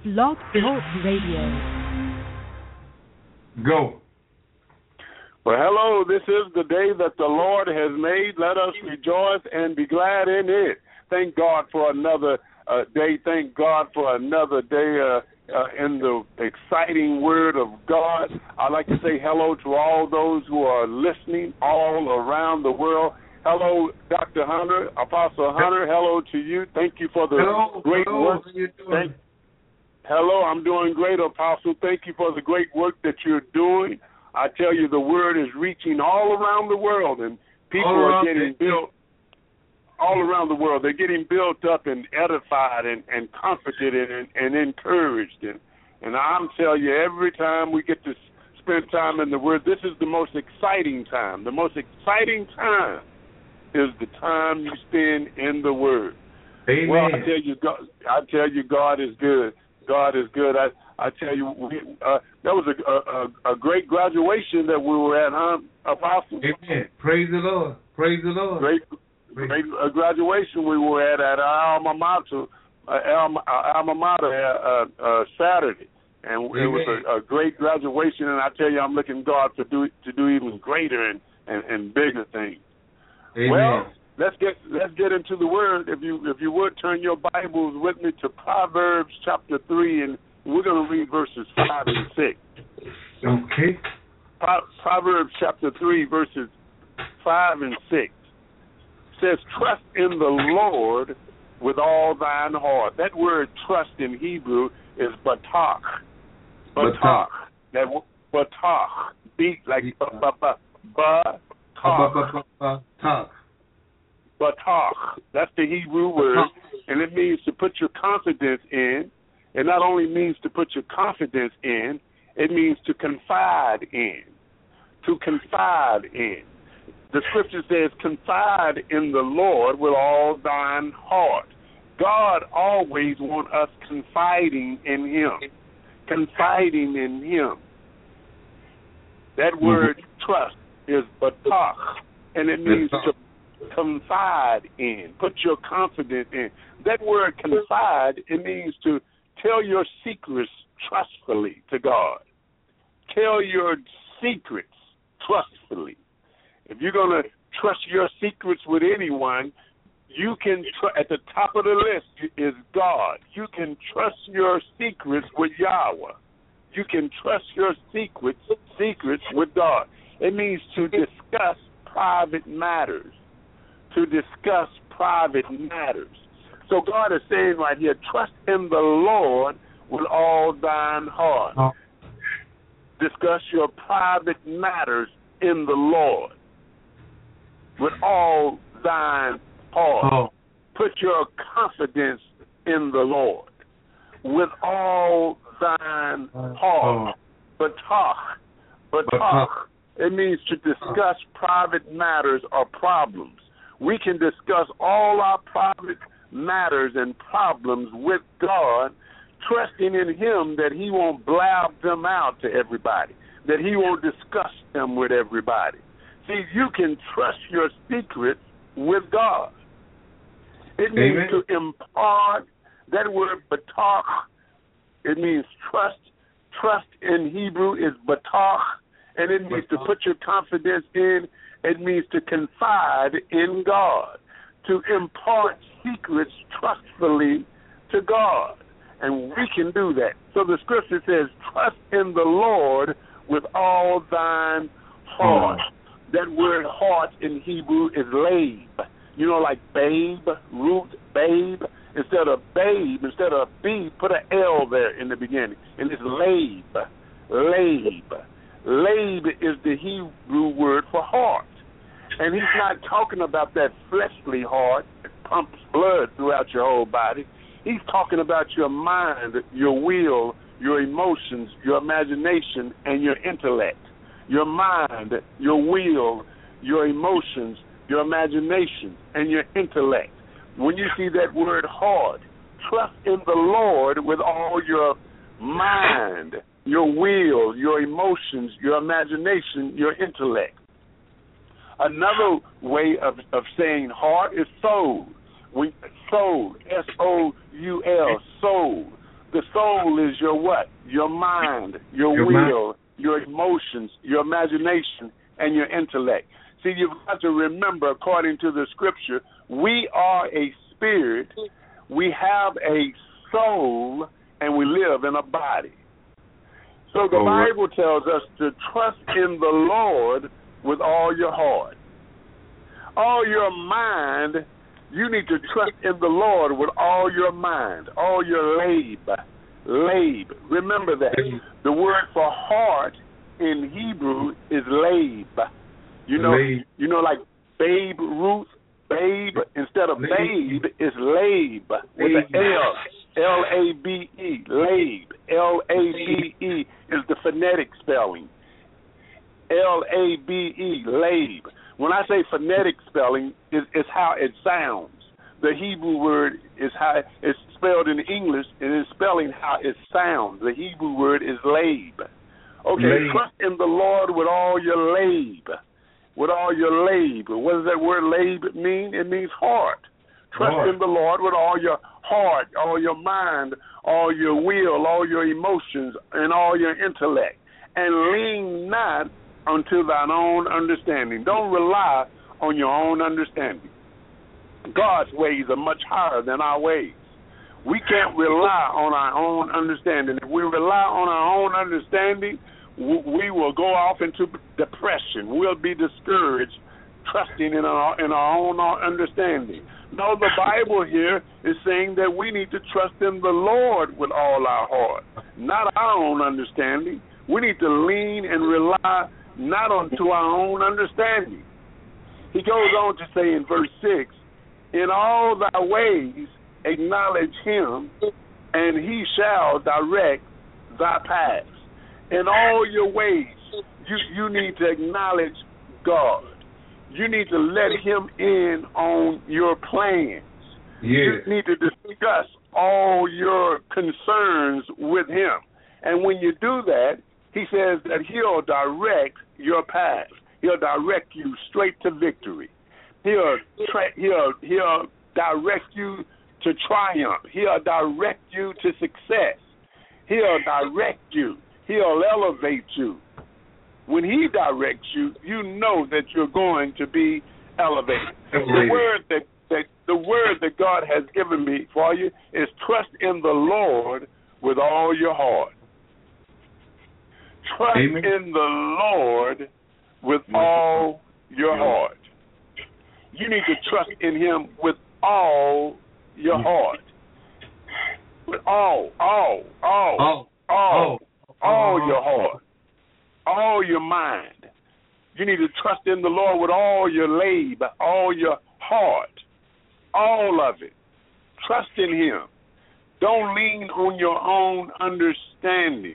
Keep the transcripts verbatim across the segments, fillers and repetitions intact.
Blog Talk Radio. Go. Well, hello, this is the day that the Lord has made. Let us rejoice and be glad in it. Thank God for another uh, day. Thank God for another day uh, uh, in the exciting Word of God. I'd like to say hello to all those who are listening all around the world. Hello, Doctor Hunter, Apostle Hunter. Hello to you. Thank you for the hello, great hello. work. How you doing? Thank, hello, I'm doing great, Apostle. Thank you for the great work that you're doing. I tell you, the word is reaching all around the world, and people are getting it. built all around the world. They're getting built up and edified and, and comforted and, and encouraged. And, and I'm telling you, every time we get to spend time in the word, this is the most exciting time. The most exciting time is the time you spend in the word. Amen. Well, I tell you, God, I tell you, God is good. God is good. I I tell you, we, uh, that was a, a a great graduation that we were at, huh, Apostle? Amen. Praise the Lord. Praise the Lord. Great, great uh, graduation we were at at our alma mater, uh, alma, uh, alma mater uh, uh, Saturday, and Amen. It was a, a great graduation. And I tell you, I'm looking God to do to do even greater and, and, and bigger things. Amen. Well, let's get let's get into the word. If you if you would turn your Bibles with me to Proverbs chapter three, and we're going to read verses five and six. Okay. Pro- Proverbs chapter three, verses five and six says, "Trust in the Lord with all thine heart." That word "trust" in Hebrew is batach. Batach. That batach. Beat like ba ba ba. Batach. Batach. That's the Hebrew word, and it means to put your confidence in. It not only means to put your confidence in, it means to confide in. To confide in. The scripture says, "Confide in the Lord with all thine heart." God always wants us confiding in Him. Confiding in Him. That word mm-hmm. trust is batach, and it means to confide in, put your confidence in. That word confide, it means to tell your secrets trustfully to God. Tell your secrets trustfully. If you're going to trust your secrets with anyone, you can, tr- at the top of the list is God. You can trust your secrets with Yahweh. You can trust your secrets, secrets with God. It means to discuss private matters. To discuss private matters. So God is saying right here, trust in the Lord with all thine heart. Oh. Discuss your private matters in the Lord with all thine heart. Oh. Put your confidence in the Lord with all thine heart. Oh. Batach. Batach. It means to discuss private matters or problems. We can discuss all our private matters and problems with God, trusting in Him that He won't blab them out to everybody, that He won't discuss them with everybody. See, you can trust your secrets with God. It means Amen. To impart. That word batach, it means trust. Trust in Hebrew is batach, and it means to put your confidence in. It means to confide in God, to impart secrets trustfully to God. And we can do that. So the scripture says, trust in the Lord with all thine heart. Oh. That word heart in Hebrew is lab. You know, like babe, root, babe. Instead of babe, instead of B, put an L there in the beginning. And it's lab. Lab. Lab is the Hebrew word for heart. And he's not talking about that fleshly heart that pumps blood throughout your whole body. He's talking about your mind, your will, your emotions, your imagination, and your intellect. Your mind, your will, your emotions, your imagination, and your intellect. When you see that word heart, trust in the Lord with all your mind, your will, your emotions, your imagination, your intellect. Another way of, of saying heart is soul. We, soul, S O U L, soul. The soul is your what? Your mind, your, Your will, mind. your emotions, your imagination, and your intellect. See, you've got to remember, according to the scripture, we are a spirit, we have a soul, and we live in a body. So the Oh, right. Bible tells us to trust in the Lord with all your heart. All your mind, you need to trust in the Lord with all your mind, all your lab. Lab. Remember that. The word for heart in Hebrew is lab. You know, Lab. you know, like Babe Ruth, babe, instead of Lab. babe, it's lab with an L. L A B E, lab. L A B E is the phonetic spelling. L A B E, lab. When I say phonetic spelling, is is how it sounds. The Hebrew word is how it's spelled in English, and it's spelling how it sounds. The Hebrew word is lab. Okay, Lab. trust in the Lord with all your lab. With all your lab. What does that word lab mean? It means heart. Trust Heart. in the Lord with all your heart, all your mind, all your will, all your emotions, and all your intellect. And lean not unto thine own understanding. Don't rely on your own understanding. God's ways are much higher than our ways. We can't rely on our own understanding. If we rely on our own understanding, we will go off into depression. We'll be discouraged, trusting in our in our own understanding. No, the Bible here is saying that we need to trust in the Lord with all our heart, not our own understanding. We need to lean and rely not unto our own understanding. He goes on to say in verse six, in all thy ways acknowledge him, and he shall direct thy paths. In all your ways, you, you need to acknowledge God. You need to let him in on your plans. Yeah. You need to discuss all your concerns with him. And when you do that, he says that he'll direct your path. He'll direct you straight to victory. He'll, tra- he'll, he'll direct you to triumph. He'll direct you to success. He'll direct you. He'll elevate you. When he directs you, you know that you're going to be elevated. The word that, that the word that God has given me for you is trust in the Lord with all your heart. Trust Amen. in the Lord with all your heart. You need to trust in him with all your heart. With all, all, all, Oh. all, Oh. all your heart, all your mind. You need to trust in the Lord with all your labor, all your heart, all of it. Trust in him. Don't lean on your own understanding.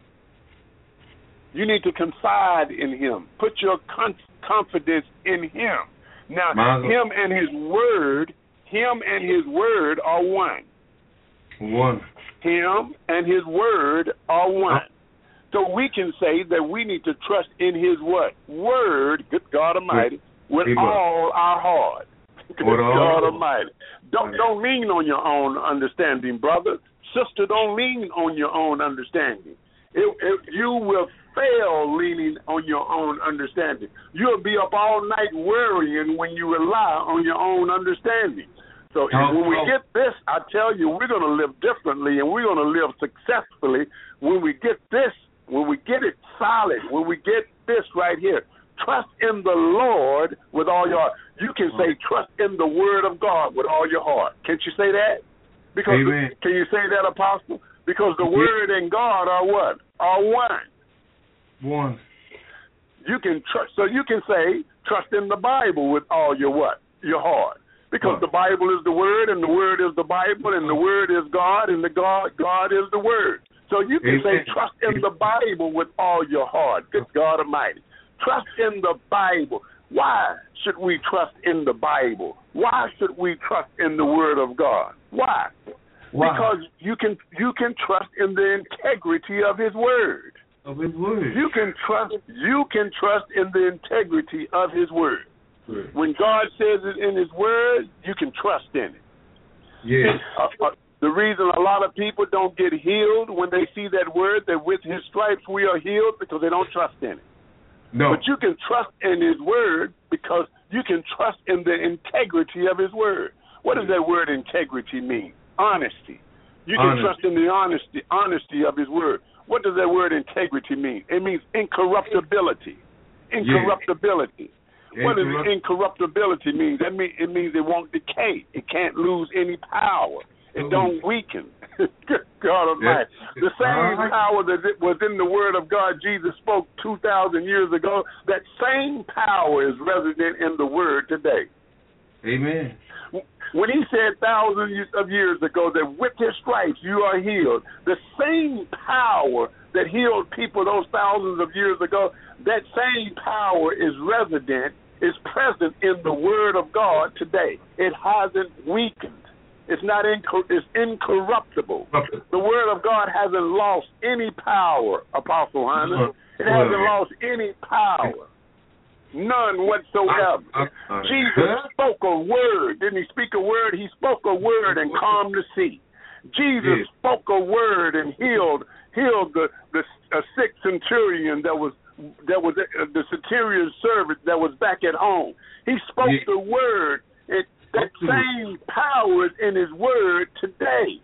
You need to confide in him. Put your con- confidence in him. Now, My God. him and his word, him and his word are one. One. Him and his word are one. So we can say that we need to trust in his what? Word, good God Almighty, with Amen. all our heart. Good With all God our- Almighty. Don't don't lean on your own understanding, brother. Sister, don't lean on your own understanding. If, if you will fail leaning on your own understanding. You'll be up all night worrying when you rely on your own understanding. So Oh, when we oh. get this, I tell you, we're going to live differently and we're going to live successfully when we get this, when we get it solid, when we get this right here. Trust in the Lord with all your heart. You can say trust in the word of God with all your heart. Can't you say that? Because Amen. Can you say that, Apostle? Because the word and God are what? Are one. One. You can trust. So you can say trust in the Bible with all your what? Your heart. Because the Bible is the word, and the word is the Bible, and the word is God, and the God God is the word. So you can Amen. say trust in the Bible with all your heart. Good God Almighty. Trust in the Bible. Why should we trust in the Bible? Why should we trust in the Word of God? Why? Why? Because you can you can trust in the integrity of His Word. Of His word. You can trust you can trust in the integrity of His Word. Word. When God says it in His Word, you can trust in it. Yeah. A, a, The reason a lot of people don't get healed when they see that word, that with his stripes we are healed, because they don't trust in it. No. But you can trust in his word because you can trust in the integrity of his word. What does that word integrity mean? Honesty. You can Honesty. trust in the honesty honesty of his word. What does that word integrity mean? It means incorruptibility. Incorruptibility. Yeah. What does Incorrupt- incorruptibility mean? That mean it means it won't decay. It can't lose any power. It Mm. don't weaken. Good God Almighty. Yeah. The same Alright. power that it was in the Word of God Jesus spoke two thousand years ago, that same power is resident in the Word today. Amen. When he said thousands of years ago that with his stripes you are healed, the same power that healed people those thousands of years ago, that same power is resident, is present in the Word of God today. It hasn't weakened. It's not incor- it's incorruptible. The Word of God hasn't lost any power, Apostle Hunter. It hasn't lost any power. None whatsoever. Jesus spoke a word. Didn't he speak a word? He spoke a word and calmed the sea. Jesus Yes. spoke a word and healed healed the, the a sick centurion that was that was uh, the centurion's servant that was back at home. He spoke Yes. the word. It, that same power is in his word today.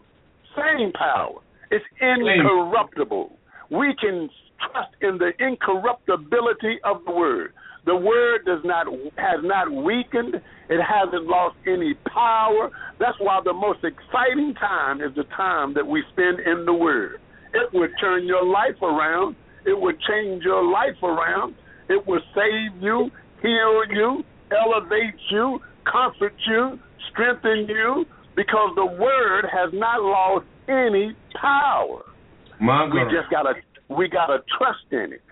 Same power. It's incorruptible. We can trust in the incorruptibility of the word. The word does not has not weakened. It hasn't lost any power. That's why the most exciting time is the time that we spend in the word. It would turn your life around. It would change your life around. It will save you, heal you, elevate you, comfort you, strengthen you, because the word has not lost any power. My We God. just gotta we gotta trust in it.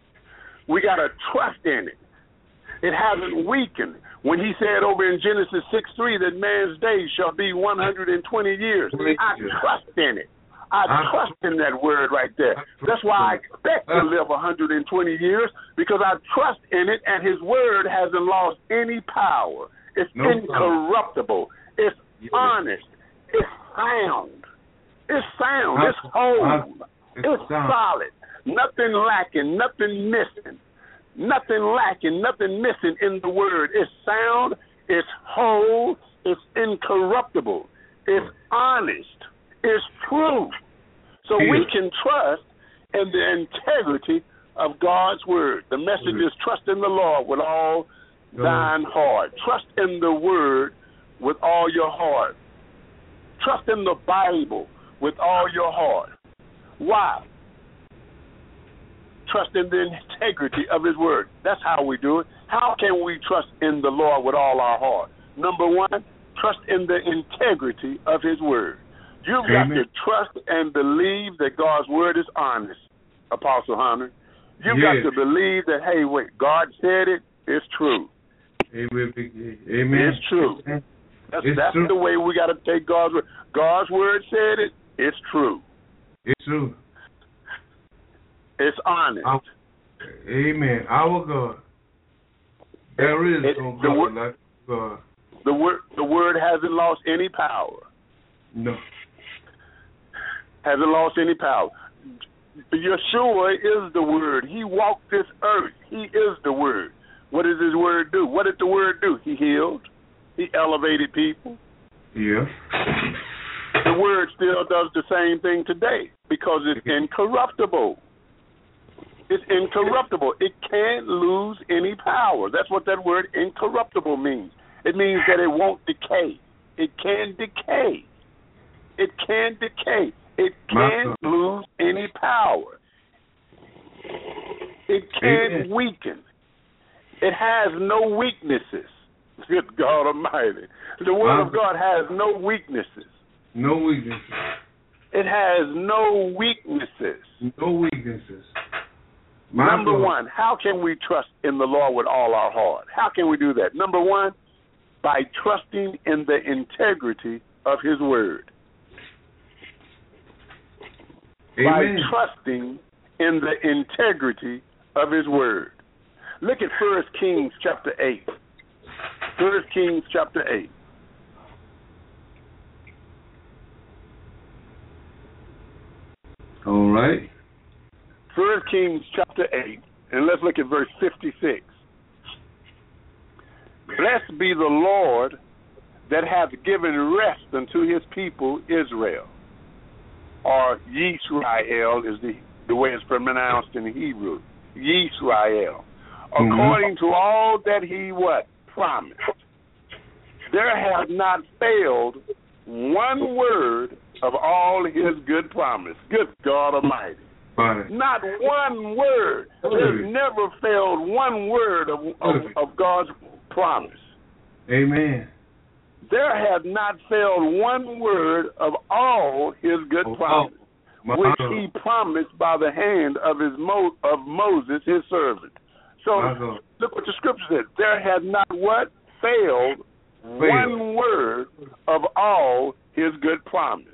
We gotta trust in it. It hasn't weakened. When he said over in Genesis six three that man's days shall be one hundred twenty years, I trust in it. I trust in that word right there. That's why I expect to live one hundred twenty years, because I trust in it, and his word hasn't lost any power. It's No incorruptible. It's Yeah. honest. It's sound. It's sound. It's whole. It's It's sound. solid. Nothing lacking. Nothing missing. Nothing lacking. Nothing missing in the word. It's sound. It's whole. It's incorruptible. It's honest. It's true. So we Yeah. can trust in the integrity of God's word. The message Mhm. is trust in the Lord with all Mhm. thine heart. Trust in the word with all your heart. Trust in the Bible with all your heart. Why? Trust in the integrity of his word. That's how we do it. How can we trust in the Lord with all our heart? Number one, trust in the integrity of his word. You've Amen. got to trust and believe that God's word is honest, Apostle Hunter. You've Yes. got to believe that, hey, wait, God said it, it's true. Amen. Amen. It's true. That's, It's that's true. the way we got to take God's word. God's word said it, it's true. It's true. It's honest. Our- Amen. Our God. There is It- no the God word- like God. The word, the word hasn't lost any power. No. Hasn't lost any power. Yeshua is the word. He walked this earth. He is the word. What does his word do? What did the word do? He healed. He elevated people. Yeah. The word still does the same thing today because it's incorruptible. It's incorruptible. It can't lose any power. That's what that word incorruptible means. It means that it won't decay. It can decay. It can decay. It can't lose any power. It can't Amen. weaken. It has no weaknesses. Good God Almighty. The Word of God has no weaknesses. No weaknesses. It has no weaknesses. No weaknesses. My Number God. one, how can we trust in the Lord with all our heart? How can we do that? Number one, by trusting in the integrity of his word. Amen. By trusting in the integrity of his word. Look at First Kings chapter eight. First Kings chapter eight. All right. First Kings chapter eight, and let's look at verse fifty-six. Blessed be the Lord that hath given rest unto his people Israel. Or Yisrael is the, the way it's pronounced in Hebrew. Yisrael. Mm-hmm. According to all that he what? Promised. There hath not failed one word of all his good promise. Good God Almighty. Right. Not one word. There's never failed one word of, of, of God's promise. Amen. There hath not failed one word of all his good oh, promise, oh, which he promised by the hand of his Mo, of Moses, his servant. So look what the scripture says. There hath not what? Failed Fail. one word of all his good promise.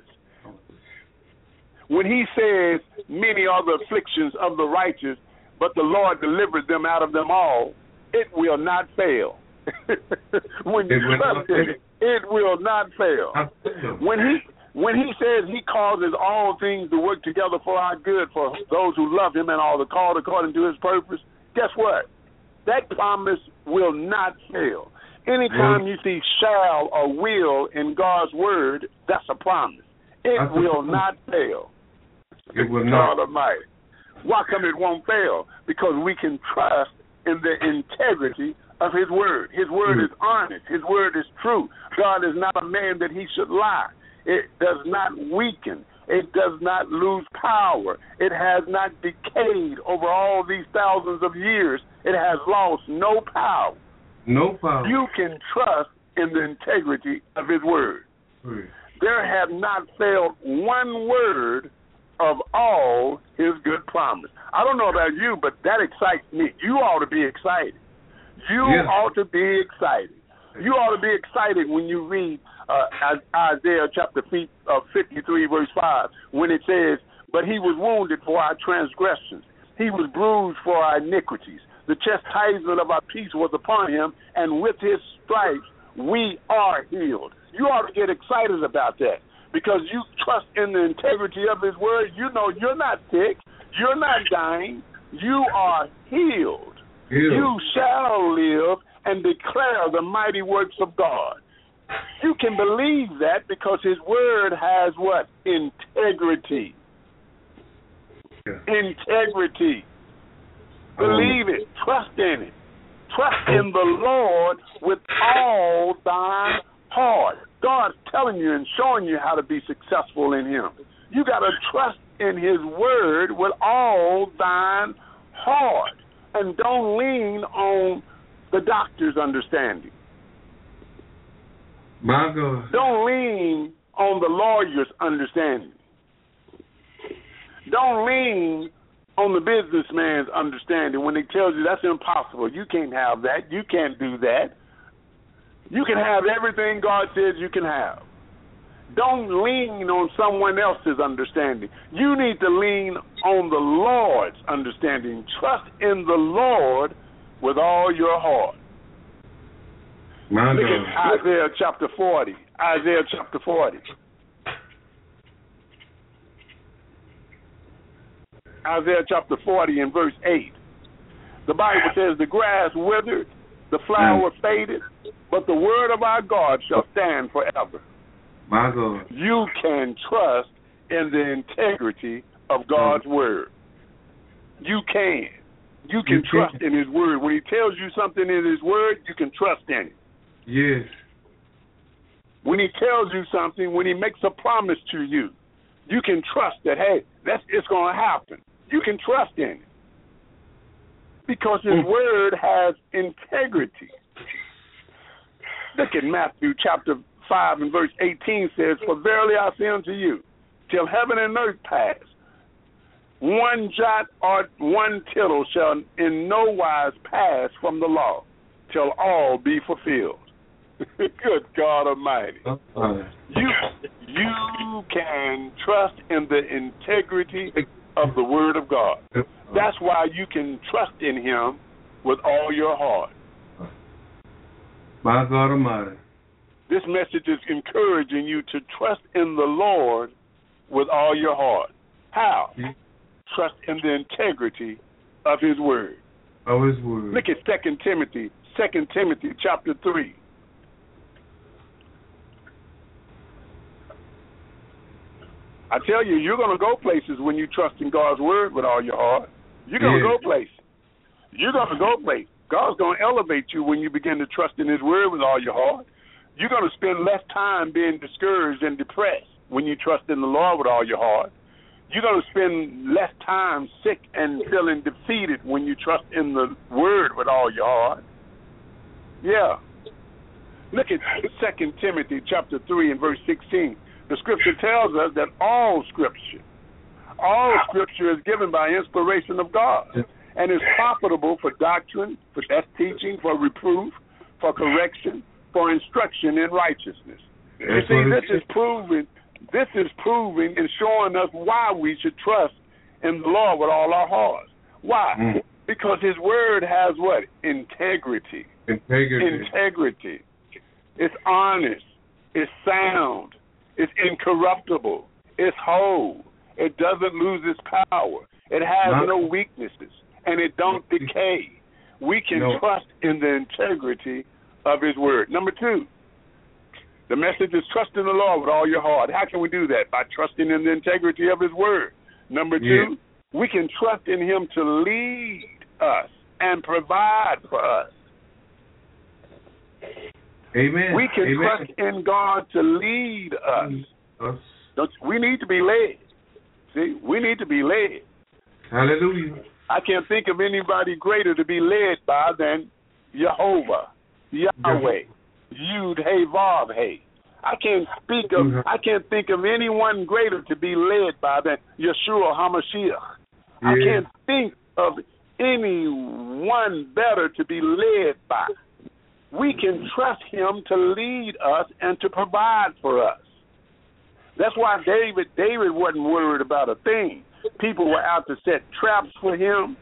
When he says, many are the afflictions of the righteous, but the Lord delivered them out of them all, it will not fail. When you trust in it, it will not fail. When he when he says he causes all things to work together for our good, for those who love him and are the called according to his purpose, guess what? That promise will not fail. Anytime you see shall or will in God's word, that's a promise. It will not fail. It will not. God Almighty. Why come it won't fail? Because we can trust in the integrity of his word. His word mm. is honest. His word is true. God is not a man that he should lie. It does not weaken. It does not lose power. It has not decayed over all these thousands of years. It has lost no power. No power. You can trust in the integrity of his word. Mm. There have not failed one word of all his good promise. I don't know about you, but that excites me. You ought to be excited. You yeah. ought to be excited. You ought to be excited when you read uh, Isaiah chapter fifty-three, verse five, when it says, but he was wounded for our transgressions. He was bruised for our iniquities. The chastisement of our peace was upon him, and with his stripes we are healed. You ought to get excited about that because you trust in the integrity of his word. You know you're not sick. You're not dying. You are healed. healed. You shall live and declare the mighty works of God. You can believe that because his word has what? Integrity. Yeah. Integrity. Believe it. Trust in it. Trust in the Lord with all thine heart. God's telling you and showing you how to be successful in him. You got to trust in his word with all thine heart. And don't lean on the doctor's understanding. My God. Don't lean on the lawyer's understanding. Don't lean on the businessman's understanding when he tells you that's impossible. You can't have that. You can't do that. You can have everything God says you can have. Don't lean on someone else's understanding. You need to lean on the Lord's understanding. Trust in the Lord with all your heart. My Look God. at Isaiah chapter forty. Isaiah chapter forty. Isaiah chapter forty and verse eight. The Bible says, the grass withered, the flower faded, but the word of our God shall stand forever. My God. You can trust in the integrity of God's word. You can. You can you trust can. in his word. When he tells you something in his word, you can trust in it. Yes. When he tells you something, when he makes a promise to you, you can trust that, hey, that's it's going to happen. You can trust in it. Because his mm. word has integrity. Look at Matthew chapter five and verse eighteen says, for verily I say unto you, till heaven and earth pass, one jot or one tittle shall in no wise pass from the law, till all be fulfilled. Good God Almighty. Uh-huh. You, you can trust in the integrity of the Word of God. That's why you can trust in him with all your heart. My God Almighty. This message is encouraging you to trust in the Lord with all your heart. How? Yes. Trust in the integrity of his word. Of his word. Look at Second Timothy, Second Timothy chapter three. I tell you, you're going to go places when you trust in God's word with all your heart. You're going to Yes. go places. You're going to go places. God's going to elevate you when you begin to trust in his word with all your heart. You're going to spend less time being discouraged and depressed when you trust in the Lord with all your heart. You're going to spend less time sick and feeling defeated when you trust in the word with all your heart. Yeah. Look at Second Timothy chapter three and verse sixteen. The scripture tells us that all scripture, all scripture is given by inspiration of God and is profitable for doctrine, for that's teaching, for reproof, for correction, for instruction in righteousness. You That's see, what it this is proving, this is proving and showing us why we should trust in the Lord with all our hearts. Why? Mm. Because his word has what? Integrity. Integrity. Integrity. It's honest. It's sound. It's incorruptible. It's whole. It doesn't lose its power. It has No. no weaknesses, and it don't decay. We can No. trust in the integrity of his word. Number two, the message is trust in the Lord with all your heart. How can we do that? By trusting in the integrity of his word. Number two, Yeah. we can trust in him to lead us and provide for us. Amen. We can Amen. trust in God to lead us. Us. Don't, we need to be led. See, we need to be led. Hallelujah. I can't think of anybody greater to be led by than Jehovah, Yahweh, Yud Hey Vav Hey. I can't speak of. Mhm. I can't think of anyone greater to be led by than Yeshua HaMashiach. I Yeah. can't think of anyone better to be led by. We can trust him to lead us and to provide for us. That's why David, David wasn't worried about a thing. People were out to set traps for him.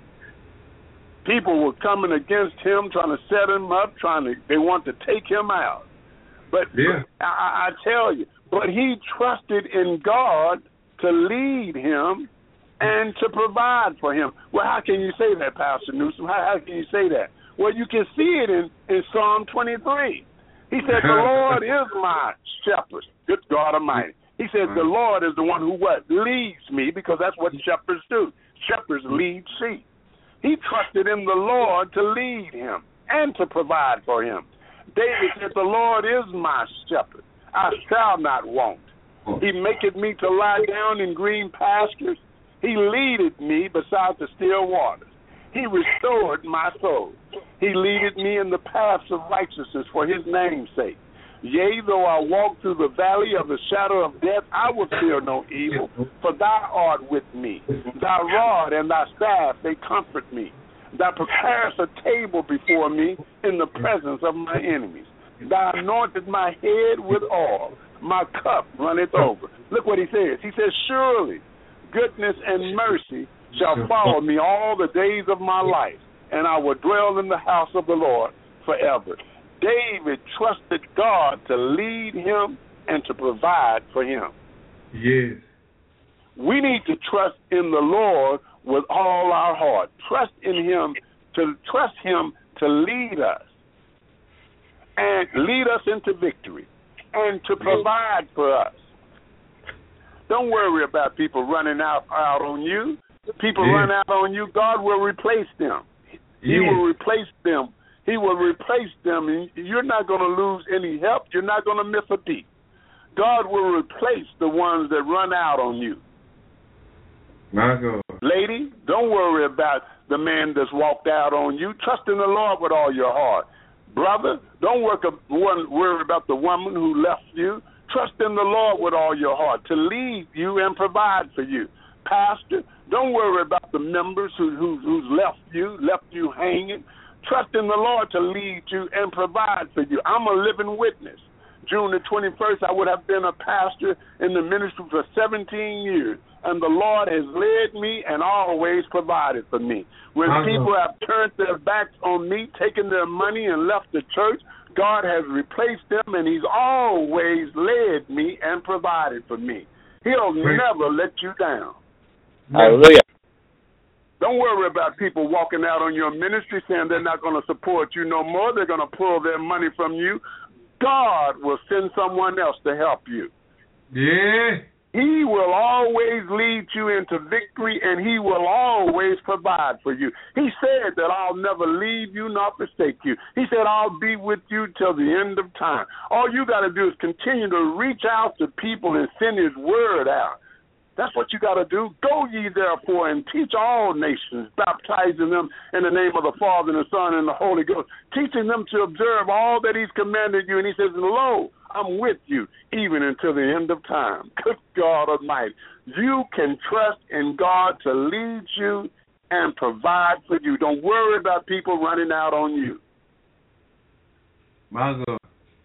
People were coming against him, trying to set him up, trying to, they want to take him out. But Yeah. I, I tell you, but he trusted in God to lead him and to provide for him. Well, how can you say that, Pastor Newsom? How, how can you say that? Well, you can see it in, in Psalm twenty-three. He said, the Lord is my shepherd. Good God Almighty. He said, the Lord is the one who what? Leads me, because that's what shepherds do. Shepherds lead sheep. He trusted in the Lord to lead him and to provide for him. David said, the Lord is my shepherd. I shall not want. He maketh me to lie down in green pastures. He leadeth me beside the still waters. He restored my soul. He leadeth me in the paths of righteousness for his name's sake. Yea, though I walk through the valley of the shadow of death, I will fear no evil, for thou art with me. Thy rod and thy staff, they comfort me. Thou preparest a table before me in the presence of my enemies. Thou anointed my head with oil. My cup runneth over. Look what he says. He says, surely goodness and mercy shall follow me all the days of my life, and I will dwell in the house of the Lord forever. David trusted God to lead him and to provide for him. Yes. We need to trust in the Lord with all our heart. Trust in him to trust him to lead us and lead us into victory and to provide for us. Don't worry about people running out, out on you. People Yeah. run out on you, God will replace them. He Yeah. will replace them. He will replace them, and you're not going to lose any help. You're not going to miss a beat. God will replace the ones that run out on you. My God. Lady, don't worry about the man that's walked out on you. Trust in the Lord with all your heart. Brother, don't work, worry about the woman who left you. Trust in the Lord with all your heart to lead you and provide for you. Pastor, don't worry about the members who, who, who's left you, left you hanging. Trust in the Lord to lead you and provide for you. I'm a living witness. June the twenty-first, I would have been a pastor in the ministry for seventeen years, and the Lord has led me and always provided for me. When Uh-huh. people have turned their backs on me, taken their money and left the church, God has replaced them, and he's always led me and provided for me. He'll Praise never let you down. Hallelujah. Don't worry about people walking out on your ministry saying they're not going to support you no more. They're going to pull their money from you. God will send someone else to help you. Yeah. He will always lead you into victory, and he will always provide for you. He said that I'll never leave you nor forsake you. He said I'll be with you till the end of time. All you got to do is continue to reach out to people and send his word out. That's what you got to do. Go ye therefore and teach all nations, baptizing them in the name of the Father and the Son and the Holy Ghost, teaching them to observe all that he's commanded you. And he says, lo, I'm with you even until the end of time. Good God Almighty. You can trust in God to lead you and provide for you. Don't worry about people running out on you. My God.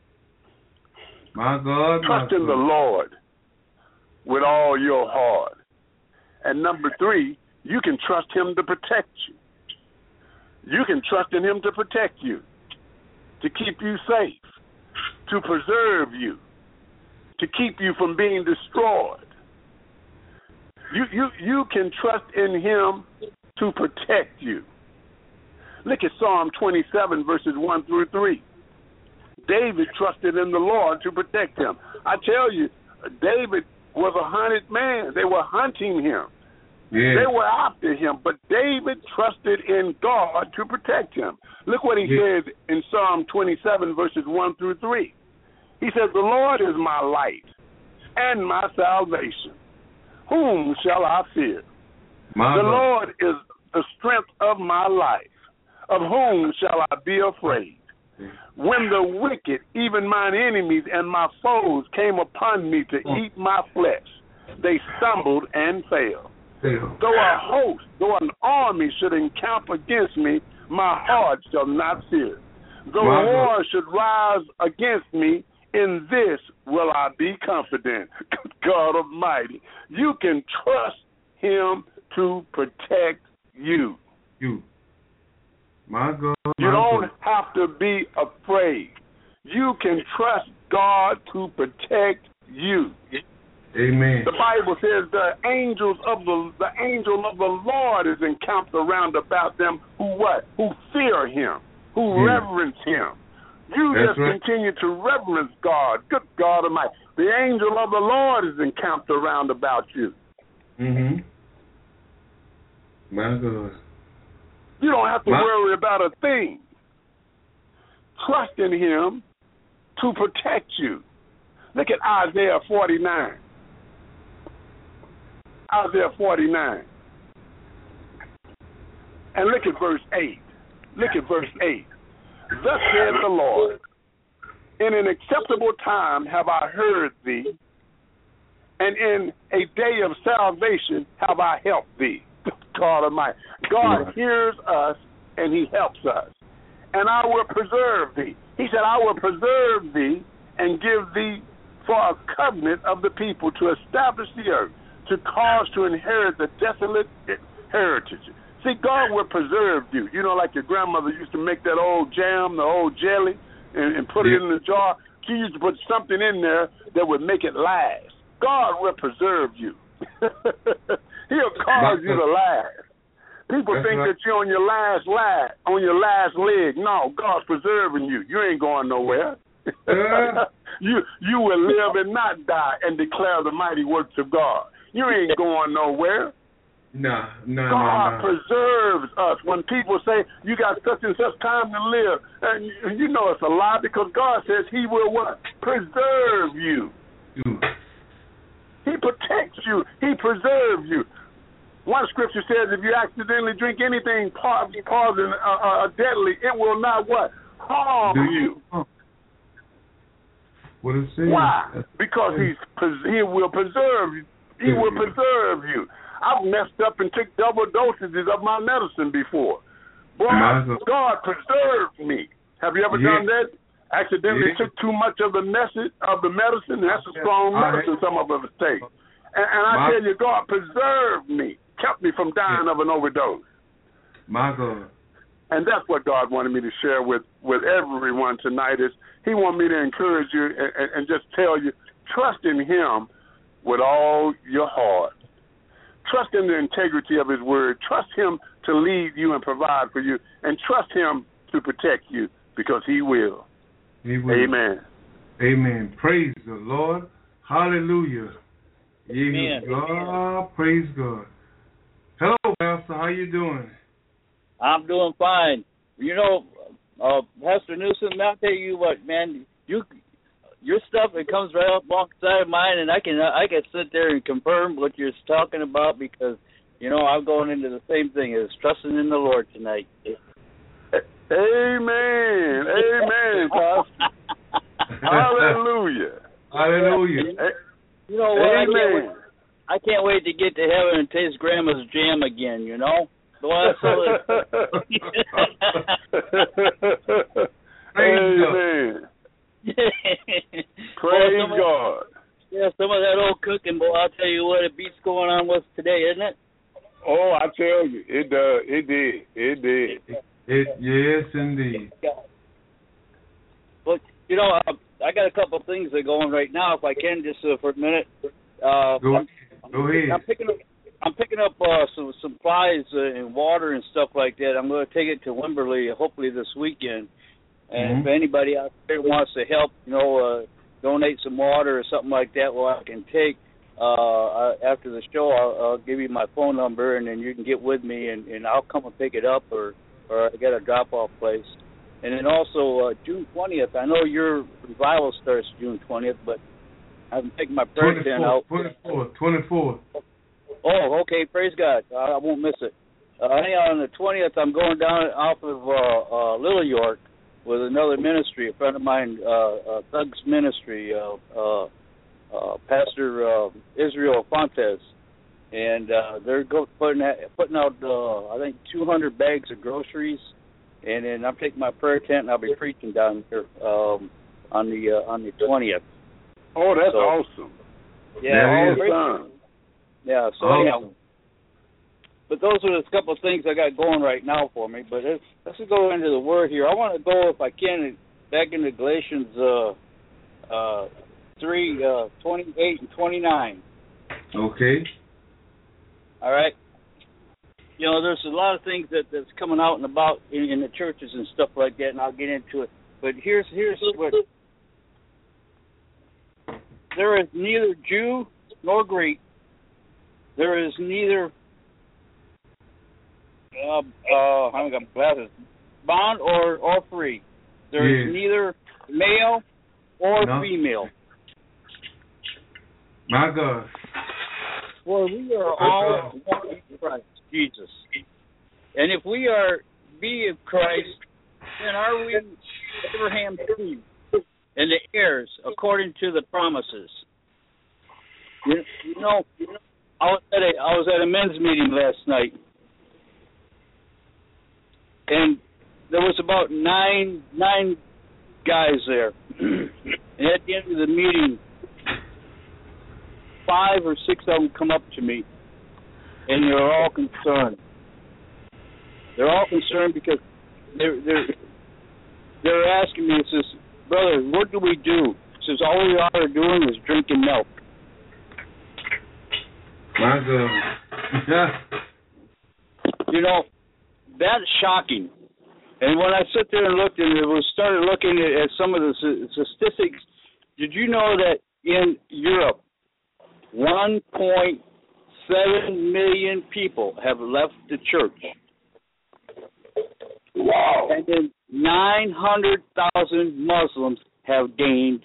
My God. Trust my in God. the Lord with all your heart. And number three, you can trust him to protect you. You can trust in him to protect you, to keep you safe, to preserve you, to keep you from being destroyed. You, you, you can trust in him to protect you. Look at Psalm twenty-seven, verses one through three. David trusted in the Lord to protect him. I tell you, David was a hunted man. They were hunting him. Yeah. They were after him, but David trusted in God to protect him. Look what he Yeah. says in Psalm twenty-seven, verses one through three. He says, the Lord is my light and my salvation. Whom shall I fear? My The God. Lord is the strength of my life. Of whom shall I be afraid? When the wicked, even mine enemies and my foes, came upon me to eat my flesh, they stumbled and fell. Fail. Though a host, though an army should encamp against me, my heart shall not fear. Though My God. war should rise against me, in this will I be confident. God Almighty, you can trust him to protect you. You. My God. You my don't God. have to be afraid. You can trust God to protect you. Amen. The Bible says the angels of the the angel of the Lord is encamped around about them who what? Who fear him, who Yeah. reverence him. You That's just right. continue to reverence God. Good God Almighty. The angel of the Lord is encamped around about you. Mm-hmm. My God. You don't have to My- worry about a thing. Trust in him to protect you. Look at Isaiah forty-nine. Isaiah forty-nine. And look at verse eight. Look at verse eight. Thus saith the Lord, in an acceptable time have I heard thee, and in a day of salvation have I helped thee. God Almighty. God hears us and he helps us. And I will preserve thee. He said, I will preserve thee and give thee for a covenant of the people to establish the earth, to cause to inherit the desolate heritage. See, God will preserve you. You know, like your grandmother used to make that old jam, the old jelly, and, and put it in the jar. She used to put something in there that would make it last. God will preserve you. He'll cause you to last. People That's think right. that you're on your last leg, on your last leg. No, God's preserving you. You ain't going nowhere. Yeah. you you will live and not die and declare the mighty works of God. You ain't going nowhere. Nah, nah, God nah, nah. preserves us. When people say you got such and such time to live, and you, you know it's a lie, because God says he will what? Preserve you. You. He protects you. He preserves you. One scripture says if you accidentally drink anything causing uh, uh, deadly, it will not what? Harm Do you. you? What it says? Why? Because he's he will preserve you. He will preserve you. I've messed up and took double dosages of my medicine before. Boy, God preserved me. Have you ever Yeah. done that? Accidentally Yeah. took too much of the message of the medicine. That's a strong I- medicine some of us take. And, and I My- tell you, God preserved me, kept me from dying of an overdose. My God. And that's what God wanted me to share with, with everyone tonight is he wanted me to encourage you and, and, and just tell you, trust in him with all your heart. Trust in the integrity of his word. Trust him to lead you and provide for you. And trust him to protect you because he will. He will. Amen. Amen. Praise the Lord. Hallelujah. Amen. God, praise God. Hello, Pastor. How you doing? I'm doing fine. You know, uh, Pastor Newsom, I'll tell you what, man, you your stuff, it comes right up alongside mine, and I can I can sit there and confirm what you're talking about because, you know, I'm going into the same thing as trusting in the Lord tonight. Amen. Amen, Pastor. Hallelujah. Hallelujah. You know what? I can't, Amen. wait, I can't wait to get to heaven and taste Grandma's jam again, you know? The last Amen. Praise well, God. Of, yeah, some of that old cooking, boy, I'll tell you what, it beats going on with today, isn't it? Oh, I tell you, it does. It did. It did. It, yes, indeed. But, you know, uh, I got a couple of things that are going right now, if I can, just uh, for a minute. Uh, Go, I'm, go ahead. I'm picking up, I'm picking up uh, some supplies uh, and water and stuff like that. I'm going to take it to Wimberley, hopefully this weekend. And Mm-hmm. if anybody out there wants to help, you know, uh, donate some water or something like that, well, I can take. Uh, after the show, I'll, I'll give you my phone number, and then you can get with me, and, and I'll come and pick it up, or, or I got a drop-off place. And then also uh, June twentieth, I know your revival starts June twentieth, but I'm taking my prayer tent out. twenty-fourth, twenty-fourth. Oh, okay, praise God. I, I won't miss it. Uh, anyhow, on the twentieth, I'm going down off of uh, uh, Little York with another ministry, a friend of mine, uh, uh, Thugs Ministry, uh, uh, uh, Pastor uh, Israel Fontes. And uh, they're go, putting, out, putting out, uh, I think, two hundred bags of groceries. And then I'm taking my prayer tent, and I'll be preaching down here um, on the uh, on the twentieth. Oh, that's so, awesome. Yeah, awesome. Yeah, so awesome. yeah. But those are the couple of things I got going right now for me. But let's, let's go into the Word here. I want to go, if I can, back into Galatians uh, uh, three, uh, twenty-eight and twenty-nine. Okay. All right. You know, there's a lot of things that, that's coming out and about in, in the churches and stuff like that, and I'll get into it. But here's here's what. There is neither Jew nor Greek. There is neither uh, uh, I haven't got glasses, bond or, or free. There yeah. is neither male or no. female. My God. For we are all one in Christ Jesus. And if we are be of Christ, then are we Abraham's seed and the heirs according to the promises? You, you know, I was at a I was at a men's meeting last night, and there was about nine nine guys there. And at the end of the meeting, five or six of them come up to me, and they're all concerned. They're all concerned because they're they're they're asking me. It says, "Brother, what do we do?" It says, "All we are doing is drinking milk." My God. You know, that's shocking. And when I sit there and looked and it was started looking at, at some of the statistics, did you know that in Europe, one point seven million people have left the church? Wow. And then nine hundred thousand Muslims have gained.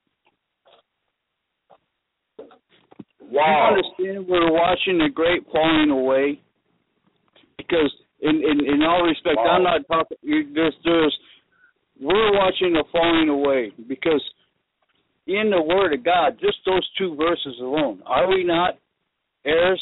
Wow. You understand we're watching the great falling away? Because in, in, in all respect, wow. I'm not talking, there's, there's, we're watching the falling away because in the Word of God, just those two verses alone, are we not heirs?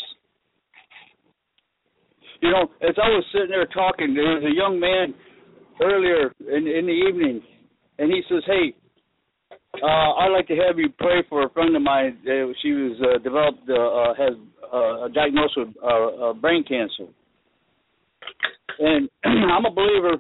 You know, as I was sitting there talking, there was a young man earlier in, in the evening, and he says, "Hey, uh, I'd like to have you pray for a friend of mine. Uh, she was uh, developed, uh, uh, has uh, a diagnosis with uh, uh, brain cancer." And I'm a believer.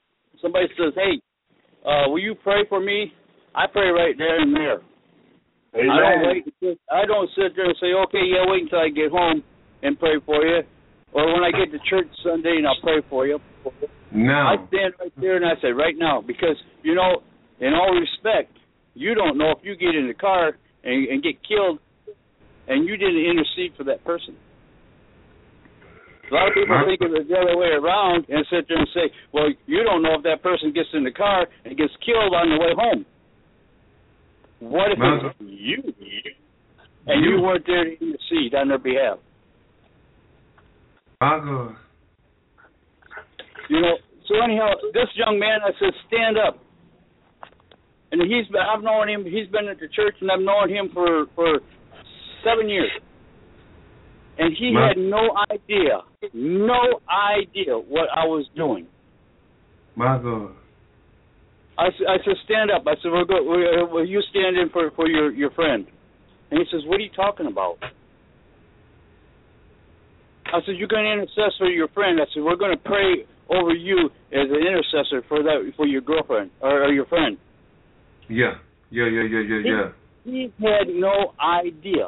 Somebody says, "Hey, uh, will you pray for me?" I pray right there and there. Amen. I don't wait. I don't sit there and say, okay, yeah, wait until I get home and pray for you, or when I get to church Sunday and I'll pray for you. No. I stand right there and I say, right now, because, you know, in all respect, you don't know if you get in the car and, and get killed and you didn't intercede for that person. A lot of people think of it the other way around and sit there and say, well, you don't know if that person gets in the car and gets killed on the way home. What if it's you and you weren't there to intercede on their behalf? My God. You know, so anyhow, this young man, I said, stand up. And he's been, I've known him, he's been at the church, and I've known him for, for seven years. And he My, had no idea, no idea what I was doing. My God. I, I said, stand up. I said, we're go, we're, will you stand in for, for your, your friend? And he says, what are you talking about? I said, you're going to intercess for your friend. I said, we're going to pray over you as an intercessor for that for your girlfriend or, or your friend. Yeah, yeah, yeah, yeah, yeah, yeah. He, he had no idea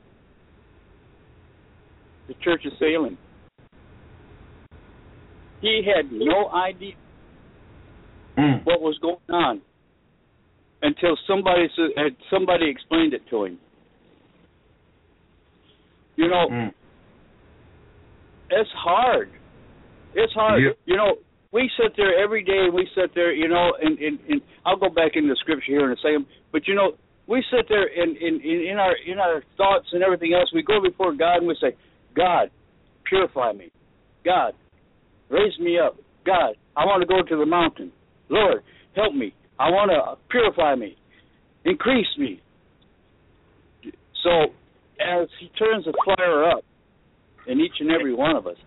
the church is failing. He had no idea mm. what was going on until somebody had somebody explained it to him. You know, mm. it's hard. It's hard. Yep. You know, we sit there every day and we sit there, you know, and, and, and I'll go back into the scripture here in a second, but you know, we sit there and in, in, in our in our thoughts and everything else, we go before God and we say, God, purify me. God, raise me up. God, I want to go to the mountain. Lord, help me. I want to purify me. Increase me. So as he turns the fire up in each and every one of us,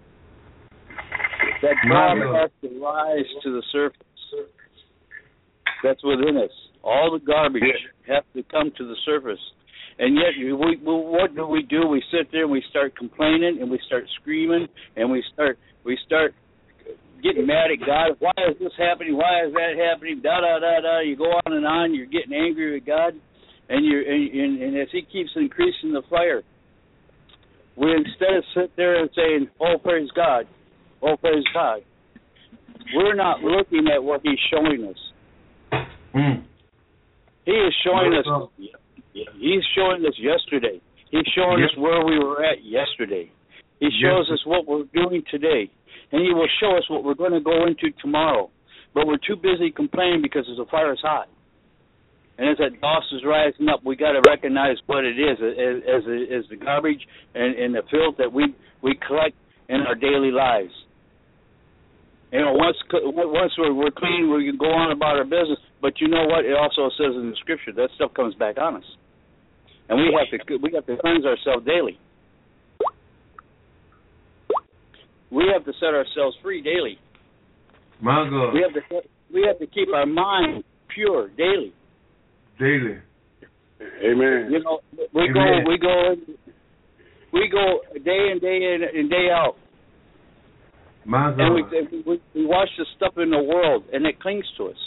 that God has to rise to the surface. That's within us. All the garbage has to come to the surface. And yet, we, we, what do we do? We sit there and we start complaining and we start screaming and we start we start getting mad at God. Why is this happening? Why is that happening? Da da da da. You go on and on. You're getting angry with God, and you and, and, and as He keeps increasing the fire, we instead of sit there and saying, "Oh, praise God, oh, praise God," we're not looking at what He's showing us. Mm. He is showing us. He's showing us yesterday. He's showing yep. us where we were at yesterday. He shows yep. us what we're doing today. And He will show us what we're going to go into tomorrow. But we're too busy complaining because the fire is hot. And as that dust is rising up, we got to recognize what it is, as, as, as the garbage and, and the filth that we, we collect in our daily lives. You know, once once we're, we're clean, we can go on about our business. But you know what? It also says in the Scripture that stuff comes back on us, and we have to we have to cleanse ourselves daily. We have to set ourselves free daily. My God. We have to we have to keep our mind pure daily. Daily. Amen. You know, we Amen. go we go we go day in day in and day out. My God. And we, we we wash the stuff in the world, and it clings to us,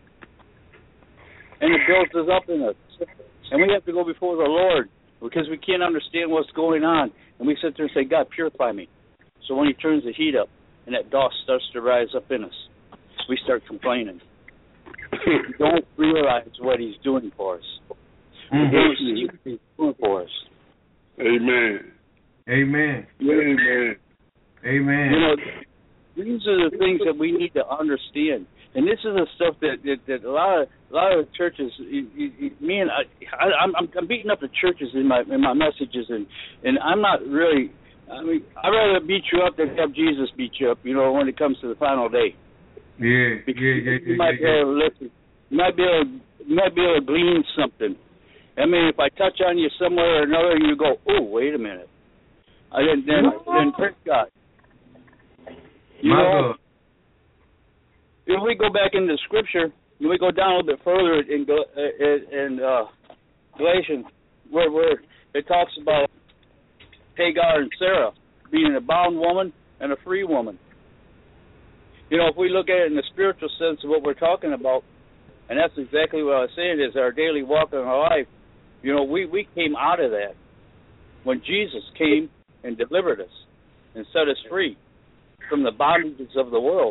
and it builds us up in us. And we have to go before the Lord because we can't understand what's going on, and we sit there and say, "God, purify me." So when He turns the heat up, and that dust starts to rise up in us, we start complaining. We don't realize what He's doing for us. Mm-hmm. We don't see what He's doing for us. Amen. Amen. Amen. Amen. You know, these are the things that we need to understand, and this is the stuff that, that, that a lot of a lot of churches. You, you, me and I, I, I'm, I'm beating up the churches in my in my messages, and, and I'm not really. I mean, I'd rather beat you up than have Jesus beat you up. You know, when it comes to the final day. Yeah, because yeah, yeah, yeah. You might yeah, be able to listen. You might be able, you might be able to glean something. I mean, if I touch on you somewhere or another, you go, "Oh, wait a minute," I then then then praise God. You My know, God. if we go back into Scripture, and we go down a little bit further in, in, in uh, Galatians, where, where it talks about Hagar and Sarah being a bound woman and a free woman. You know, if we look at it in the spiritual sense of what we're talking about, and that's exactly what I was saying, is our daily walk in our life, You know, we, we came out of that when Jesus came and delivered us and set us free from the bondages of the world.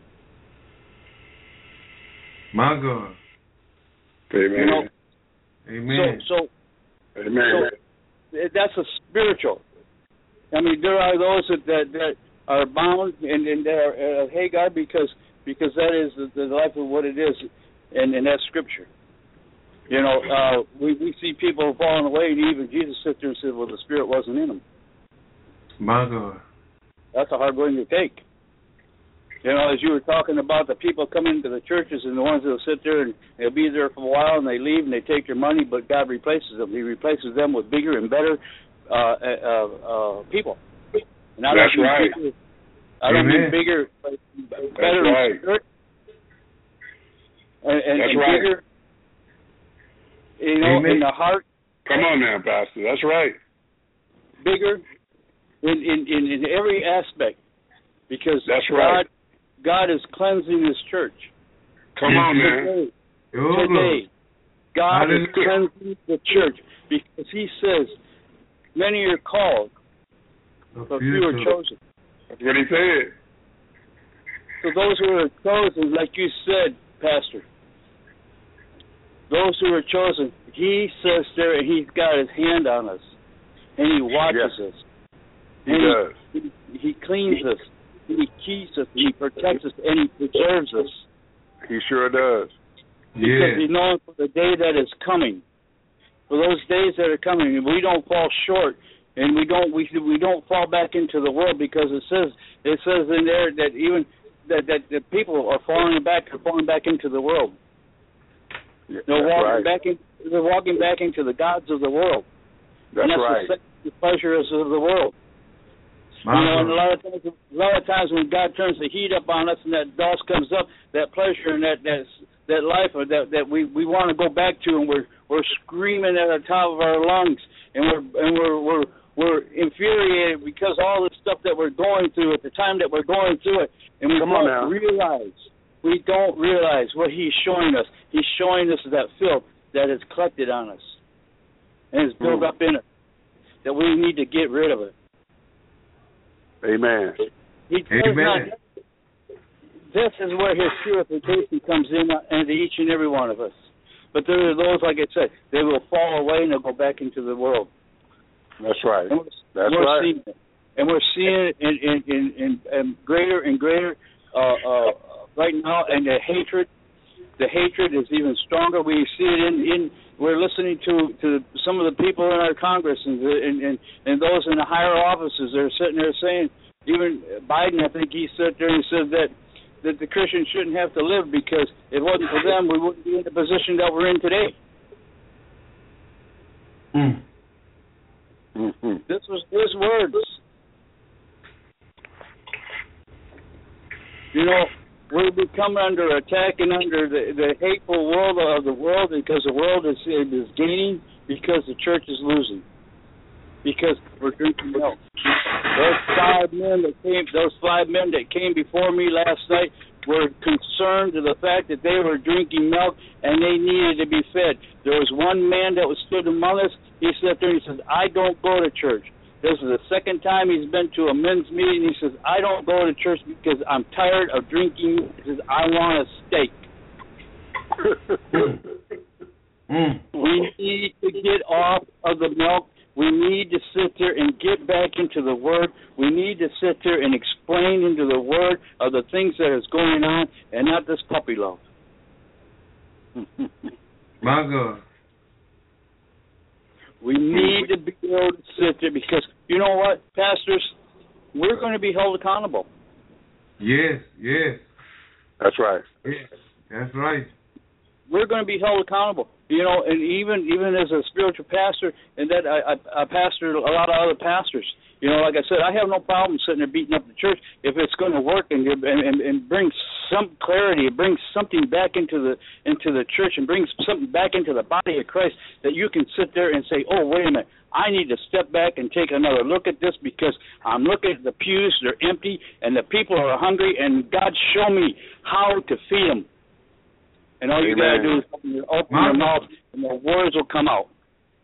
My God. Amen. You know, Amen. So, so, Amen. so that's a spiritual. I mean, there are those that that, that are bound and, and that are uh, Hagar because because that is the, the life of what it is, and, and that's Scripture. You know, uh, we we see people falling away, and even Jesus sat there and said, "Well, the Spirit wasn't in them." My God. That's a hard one to take. You know, as you were talking about the people coming into the churches and the ones that will sit there and they'll be there for a while and they leave and they take their money, but God replaces them. He replaces them with bigger and better uh, uh, uh, people. And I That's don't mean right. Bigger, I don't Amen. mean bigger, but better That's right. in spirit. And, and, That's and right. bigger, you know, Amen. in the heart. Come on now, Pastor. That's right. Bigger in, in, in, in every aspect. Because That's God, right. God is cleansing His church. Come on, man. Today, Oh, today God Hallelujah. is cleansing the church because He says, many are called, but few are chosen. That's what he said. So those who are chosen, like you said, Pastor, those who are chosen, He says there, and He's got His hand on us, and He watches Yes. us. He and does. He, he, he cleans us, and He keeps us, and He protects us, and He preserves us. He sure does. Because Yeah. He knows for the day that is coming. For those days that are coming, and we don't fall short, and we don't we we don't fall back into the world, because it says it says in there that even that that, that people are falling back are falling back into the world. Yeah, They're that's walking right. back in, they're walking back into the gods of the world. That's and that's right. the, the pleasures of the world. My You know, and a God. lot of times, a lot of times when God turns the heat up on us and that dust comes up, that pleasure and that that that life or that that we, we want to go back to, and we're we're screaming at the top of our lungs, and we're and we're we're we're infuriated because all the stuff that we're going through at the time that we're going through it, and we Come on now. don't realize we don't realize what He's showing us. He's showing us that filth that is collected on us and is built Mm. up in us, that we need to get rid of it. Amen. He does Amen. not. This is where His purification comes in into each and every one of us. But there are those, like I said, they will fall away and they'll go back into the world. That's right. And we're, That's we're right. Seeing it. And we're seeing it in, in, in, in, in greater and greater uh, uh, right now. And the hatred, the hatred is even stronger. We see it in, in we're listening to, to some of the people in our Congress and, and, and, and those in the higher offices. They're sitting there saying, even Biden, I think he sat there and said that that the Christians shouldn't have to live because if it wasn't for them, we wouldn't be in the position that we're in today. Mm. Mm-hmm. This was his words. You know, we're becoming under attack and under the, the hateful world of the world because the world is, is gaining because the church is losing. Because we're drinking milk. Those five men that came, those five men that came before me last night were concerned to the fact that they were drinking milk and they needed to be fed. There was one man that was stood among us. He sat there and he says, "I don't go to church." This is the second time he's been to a men's meeting. He says, "I don't go to church because I'm tired of drinking." He says, "I want a steak." Mm. We need to get off of the milk. We need to sit there and get back into the Word. We need to sit there and explain into the Word of the things that is going on and not this puppy love. My God. We need to be able to sit there because, you know what, pastors, we're going to be held accountable. Yes, yes, That's right. yes. That's right. We're going to be held accountable. You know, and even even as a spiritual pastor, and that I, I, I pastored a lot of other pastors. You know, like I said, I have no problem sitting there beating up the church if it's going to work and and, and bring some clarity, and bring something back into the into the church, and bring something back into the body of Christ that you can sit there and say, "Oh, wait a minute, I need to step back and take another look at this because I'm looking at the pews, they're empty, and the people are hungry, and God, show me how to feed them." And all you got to do is open your, open your mouth, and the words will come out.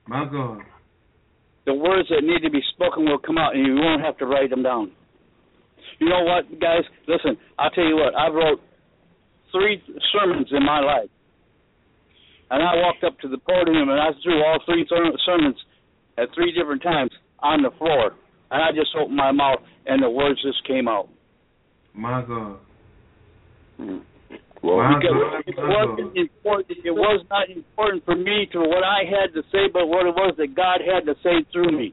My God. The words that need to be spoken will come out, and you won't have to write them down. You know what, guys? Listen, I'll tell you what. I wrote three sermons in my life. And I walked up to the podium, and I threw all three sermons at three different times on the floor. And I just opened my mouth, and the words just came out. My God. Mm. Well, My because God, it my wasn't important. It was not important for me to what I had to say, but what it was that God had to say through me.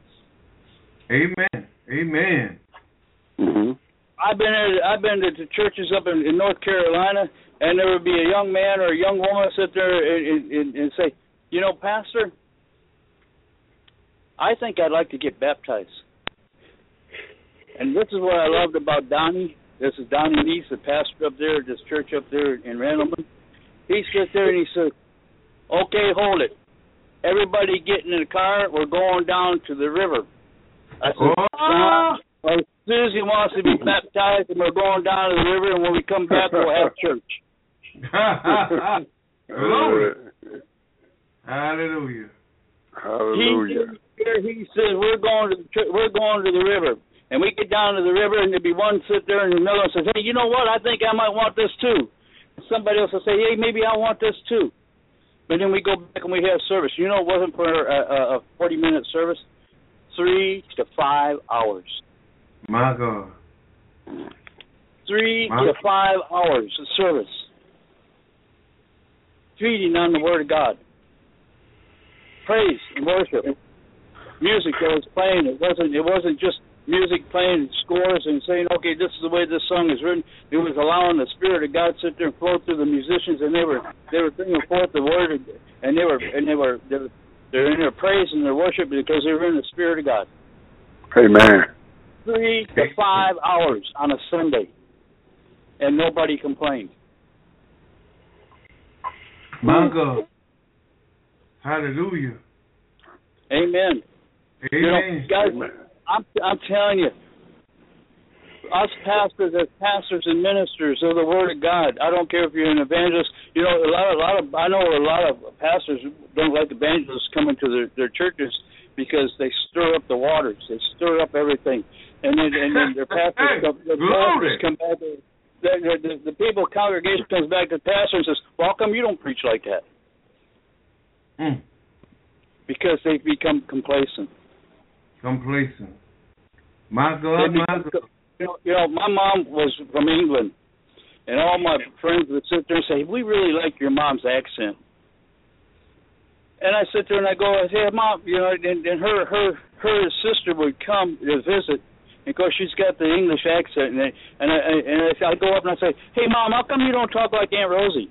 Amen. Amen. Mm-hmm. I've been at, I've been to the churches up in, in North Carolina, and there would be a young man or a young woman sit there and, and, and say, you know, Pastor, I think I'd like to get baptized. And this is what I loved about Donnie. This is Donnie Lees, the pastor up there at this church up there in Randleman. He sits there and he says, okay, hold it. Everybody getting in the car, we're going down to the river. I said, Oh. well, Susie wants to be baptized, and we're going down to the river, and when we come back, we'll have church. Glory. Hallelujah. Hallelujah. He, he says we're going to the, we're going to the river, and we get down to the river, and there'd be one sit there, and another one says, hey, you know what? I think I might want this too. Somebody else will say, hey, maybe I want this too. But then we go back and we have service. You know, it wasn't for a, a forty-minute service. Three to five hours. My God. Three My to five hours of service. Feeding on the Word of God. Praise and worship. Music that was playing. It wasn't. It wasn't just music playing scores and saying, "Okay, this is the way this song is written." It was allowing the Spirit of God to sit there and flow through the musicians, and they were they were bringing forth the Word, and they were and they were they were, they're in their praise and their worship because they were in the Spirit of God. Amen. Three to five hours on a Sunday, and nobody complained. My God. Hallelujah. Amen. Amen. You know, guys, I'm I'm telling you, us pastors as pastors and ministers of the Word of God. I don't care if you're an evangelist. You know, a lot, a lot of I know a lot of pastors don't like evangelists coming to their, their churches because they stir up the waters. They stir up everything, and then and then their pastors, come, the pastors come back. The, the, the, the people congregation comes back to the pastor and says, "Well, how come you don't preach like that?" Mm. Because they've become complacent. Complacent. My God, my God. You know, you know, my mom was from England, and all my friends would sit there and say, "We really like your mom's accent." And I sit there and I go, I say, "Mom," you know, and, and her her her sister would come to visit, and of course she's got the English accent, and I, and I and I, I go up and I say, "Hey, Mom, how come you don't talk like Aunt Rosie?"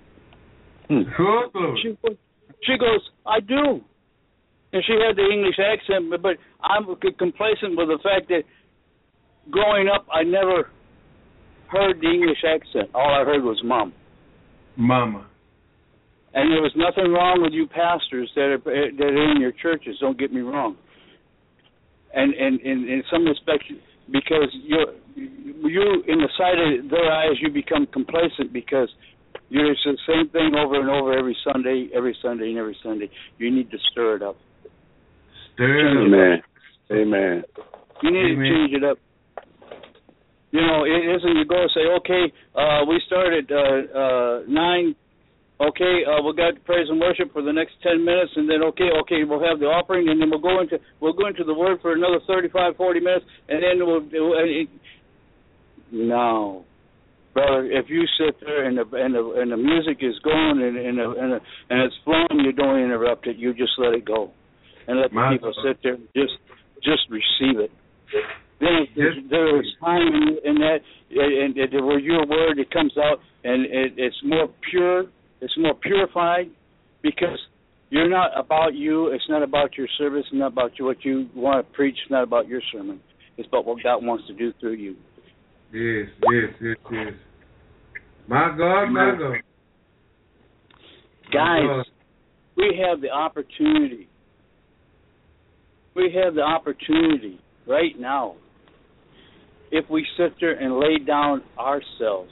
Hmm. She she goes, "I do." And she had the English accent, but, but I'm complacent with the fact that growing up, I never heard the English accent. All I heard was Mom. Mama. And there was nothing wrong with you pastors that are, that are in your churches, don't get me wrong. And, and, and in some respects, because you're, you, in the sight of their eyes, you become complacent because you're the same thing over and over every Sunday, every Sunday, and every Sunday. You need to stir it up. Amen. Amen. You need Amen. to change it up. You know, it isn't you go and say, okay, uh, we start at uh, uh, nine. Okay, uh, we'll got praise and worship for the next ten minutes, and then okay, okay, we'll have the offering, and then we'll go into we'll go into the Word for another thirty-five, forty minutes, and then we'll. It, no, brother, if you sit there and the and the and the music is going and and the, and, the, and it's flowing, you don't interrupt it. You just let it go. And let the My people God. sit there and just just receive it. Then there, there is time in, in that, and, and, and where your word it comes out, and it, it's more pure, it's more purified, because you're not about you. It's not about your service. It's not about you, what you want to preach. It's not about your sermon. It's about what God wants to do through you. Yes, yes, yes, yes. My God, my God. Guys, my God. we have the opportunity. We have the opportunity right now, if we sit there and lay down ourselves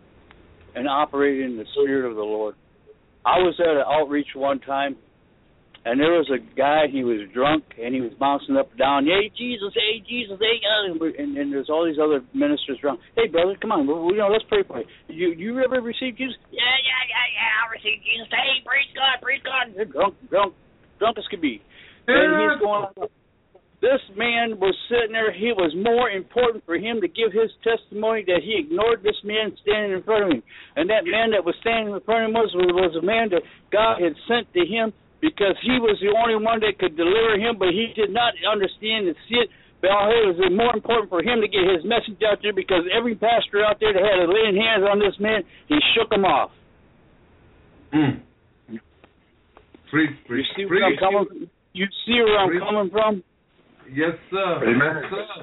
and operate in the Spirit of the Lord. I was at an outreach one time, and there was a guy, he was drunk, and he was bouncing up and down, hey, Jesus, hey, Jesus, hey, God, and, and, and there's all these other ministers around. Hey, brother, come on, we, you know, let's pray for you. You, you ever received Jesus? Yeah, yeah, yeah, yeah, I received Jesus. Hey, praise God, praise God. They're drunk, drunk, drunk as could be. And he's going, this man was sitting there. It was more important for him to give his testimony that he ignored this man standing in front of him. And that man that was standing in front of him was, was a man that God had sent to him, because he was the only one that could deliver him, but he did not understand and see it. But it was more important for him to get his message out there, because every pastor out there that had laying hands on this man, he shook him off. Mm. Preach, preach, you see preach. where I'm coming from? You see where I'm preach. coming from? Yes, sir. Amen. Yes, sir.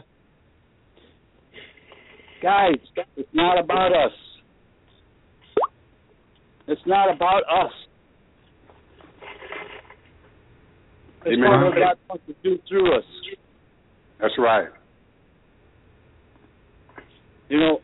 Guys, it's not about us. It's not about us. It's Amen. what God wants to do through us. That's right. You know,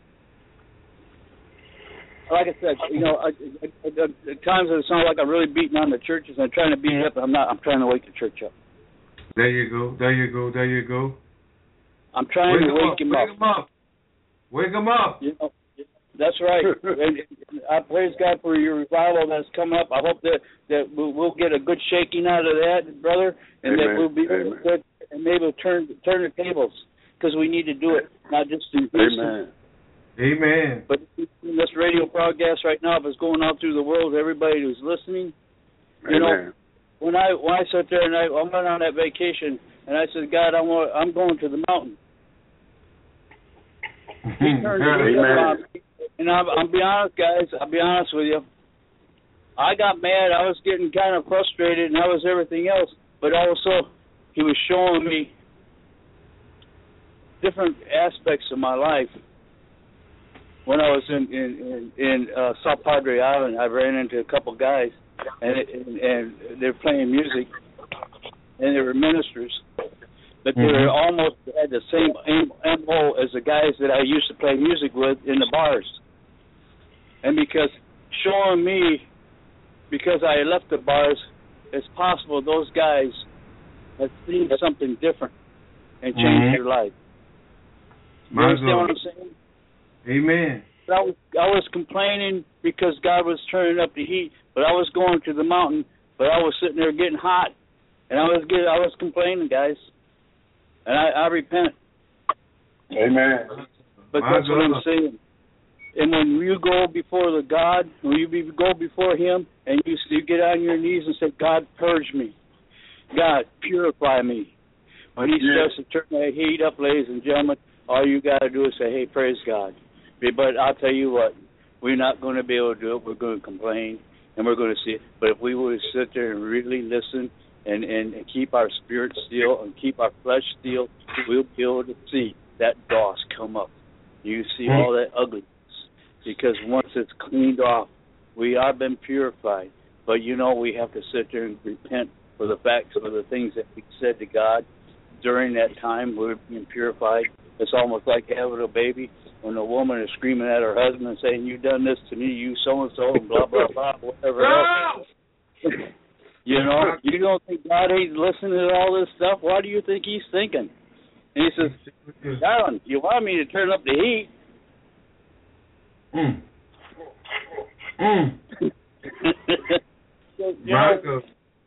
like I said, you know, I, I, I, at times it sounds like I'm really beating on the churches and I'm trying to beat it up, but I'm not. I'm trying to wake the church up. There you go. There you go. There you go. I'm trying wake to wake him up. up. Wake him up. Wake him up. You know, that's right. And I praise God for your revival that's coming up. I hope that that we'll, we'll get a good shaking out of that, brother, and Amen. that we'll be able to and maybe we'll turn turn the tables, because we need to do it, not just in Houston. Amen. Amen. But this radio broadcast right now, if it's going out through the world, everybody who's listening, you Amen. know, when I when I sat there and I, I went on that vacation and I said, God, I'm going, I'm going to the mountain. He turned it around. And I'll, I'll be honest, guys. I'll be honest with you. I got mad. I was getting kind of frustrated, and I was everything else. But also, he was showing me different aspects of my life. When I was in in in, in uh, South Padre Island, I ran into a couple guys, and it, and, and they're playing music, and they were ministers, but they were almost had the same M O as the guys that I used to play music with in the bars. And because showing me, because I had left the bars, it's possible those guys have seen something different and changed mm-hmm. their life. You My understand God. what I'm saying? Amen. I was, I was complaining because God was turning up the heat, but I was going to the mountain, but I was sitting there getting hot, and I was getting, I was complaining, guys, and I, I repent. Amen. But My that's what I'm God. saying. And when you go before the God, when you be, go before Him, and you, you get on your knees and say, God, purge me. God, purify me. When He Yeah. starts to turn that heat up, ladies and gentlemen, all you got to do is say, hey, praise God. But I'll tell you what, we're not going to be able to do it. We're going to complain, and we're going to see it. But if we would sit there and really listen and, and, and keep our spirit still and keep our flesh still, we'll be able to see that doss come up. You see all that ugliness. Because once it's cleaned off, we are been purified. But, you know, we have to sit there and repent for the facts of the things that we said to God during that time. We're being purified. It's almost like having a baby when a woman is screaming at her husband and saying, you done this to me, you so-and-so, and blah, blah, blah, whatever else. You know, you don't think God ain't listening to all this stuff? Why do you think He's thinking? And He says, Darling, you want me to turn up the heat? Mm. Mm. So, you know,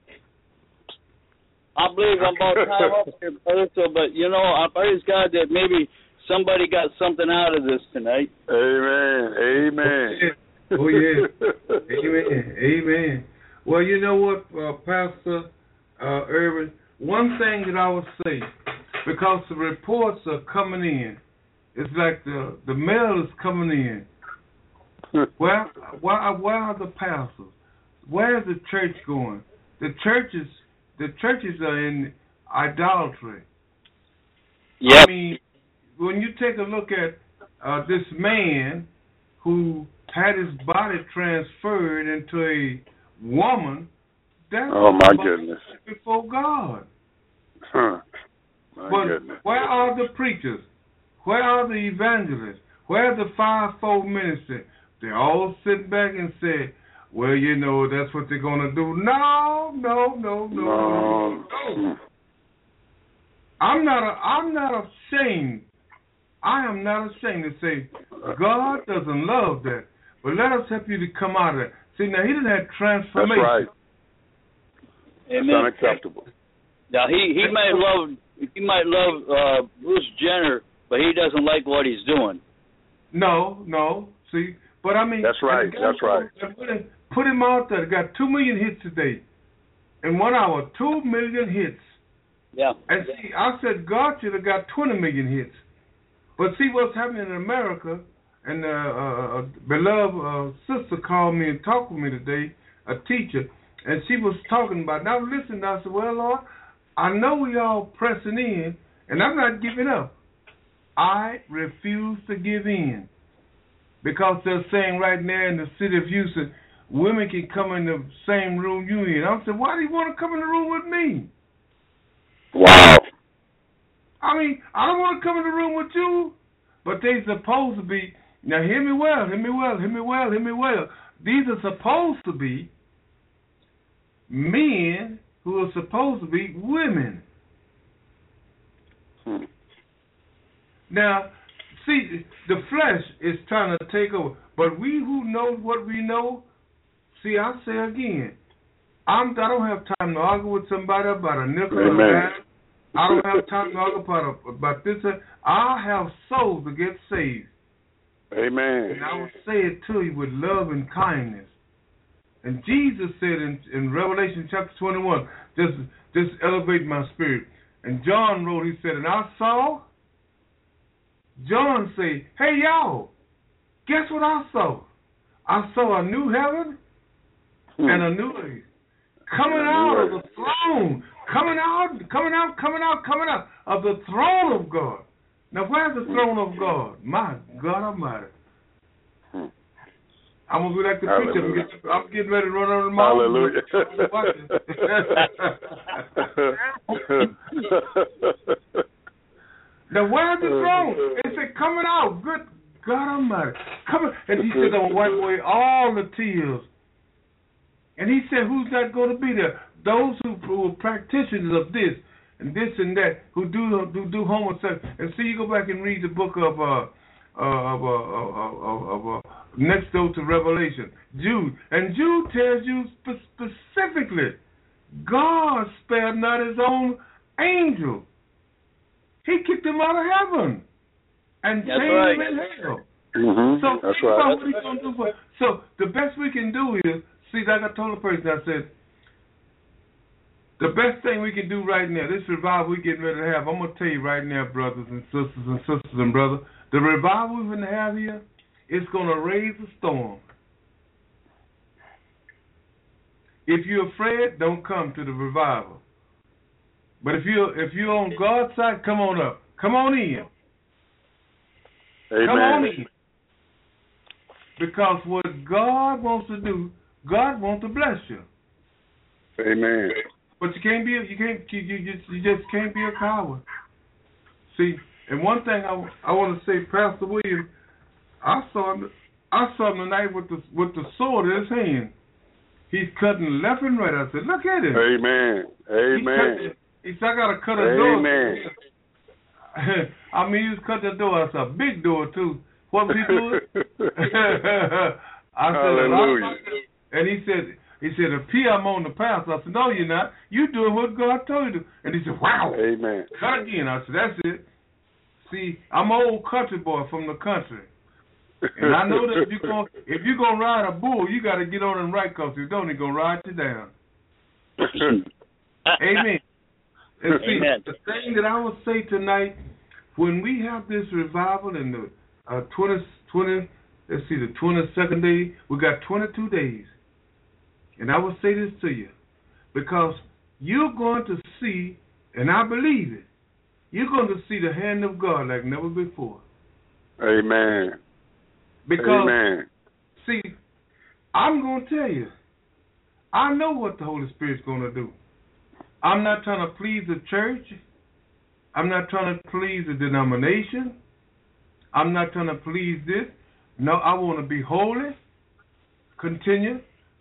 I believe I'm about time up here, brother. So, but you know, I praise God that maybe somebody got something out of this tonight. Amen. Amen. Oh yeah. Amen. Amen. Well, you know what, uh, Pastor uh, Irvin? One thing that I would say, because the reports are coming in, it's like the the mail is coming in. Where, where, where are the pastors? Where is the church going? The churches, the churches are in idolatry. Yep. I mean, when you take a look at uh, this man who had his body transferred into a woman, that's Oh, my goodness. before God. Huh. My But goodness. where are the preachers? Where are the evangelists? Where are the fivefold ministry? They all sit back and say, well, you know, that's what they're going to do. No, no, no, no, no, no. I'm not, a, I'm not ashamed. I am not ashamed to say God doesn't love that. But let us help you to come out of that. See, now, he didn't have transformation. That's right. Amen. It's unacceptable. Now, he, he might love he might love uh, Bruce Jenner, but he doesn't like what he's doing. No, no. See, but I mean, that's right. That's right. Put him out there. Got two million hits today. In one hour, two million hits. Yeah. And see, I said God should have got twenty million hits. But see what's happening in America, and uh, uh, a beloved uh, sister called me and talked with me today, a teacher, and she was talking about, now listen, I said, well, Lord, I know we all pressing in, and I'm not giving up. I refuse to give in. Because they're saying right now in the city of Houston, women can come in the same room you in. I said, why do you want to come in the room with me? Wow. I mean, I don't want to come in the room with you, but they supposed to be, now hear me well, hear me well, hear me well, hear me well. These are supposed to be men who are supposed to be women. Hmm. Now, see, the flesh is trying to take over, but we who know what we know, see, I say again, I'm, I don't have time to argue with somebody about a nickel or a dime. I don't have time to argue about, about this. I have souls to get saved. Amen. And I will say it to you with love and kindness. And Jesus said in, in Revelation chapter twenty-one, just, just elevate my spirit. And John wrote, he said, and I saw, John say, hey, y'all, guess what I saw? I saw a new heaven hmm. and a new earth. Coming out of the throne, coming out, coming out, coming out, coming out of the throne of God. Now, where's the throne of God? My God Almighty. I'm going to be like the preacher. I'm getting, I'm getting ready to run over the mountain. Hallelujah. Now, where's the throne? It said, coming out. Good God Almighty. Coming. And he said, I'm going to wipe away all the tears. And he said, who's that going to be there? Those who, who are practitioners of this and this and that, who do do, do homosexual. And see, you go back and read the book of uh, uh, of, uh, of, of, of uh, next door to Revelation, Jude. And Jude tells you spe- specifically, God spared not his own angel. He kicked him out of heaven and That's chained right. him in hell. Mm-hmm. So, That's think right. about what he's gonna do for, so the best we can do is, see, like I told the person, I said, the best thing we can do right now, this revival we're getting ready to have, I'm going to tell you right now, brothers and sisters and sisters and brothers, the revival we're going to have here, it's going to raise a storm. If you're afraid, don't come to the revival. But if you're, if you're on God's side, come on up. Come on in. Amen. Come on in. Because what God wants to do, God wants to bless you. Amen. But you can't be, you can't, you, you, just, you just can't be a coward. See, and one thing I, I want to say, Pastor William, I saw him, I saw him tonight with the with the sword in his hand. He's cutting left and right. I said, look at him. Amen. Amen. He said, I got to cut a door. Amen. I mean, he was cutting the door. That's a big door too. What was he doing? I said, hallelujah. And he said, he said, if P, I'm on the path. I said, no, you're not. You're doing what God told you to do. And he said, wow. Amen. Cut again. I said, that's it. See, I'm an old country boy from the country. And I know that if you're going if you're gonna ride a bull, you got to get on and right, because if you don't, he's going to ride you down. Amen. And see, Amen. the thing that I will say tonight, when we have this revival in the uh, twenty, twenty, let's see, the twenty-second day, we got twenty-two days. And I will say this to you, because you're going to see, and I believe it, you're going to see the hand of God like never before. Amen. Because, Amen. see, I'm going to tell you, I know what the Holy Spirit's going to do. I'm not trying to please the church. I'm not trying to please the denomination. I'm not trying to please this. No, I want to be holy, continue,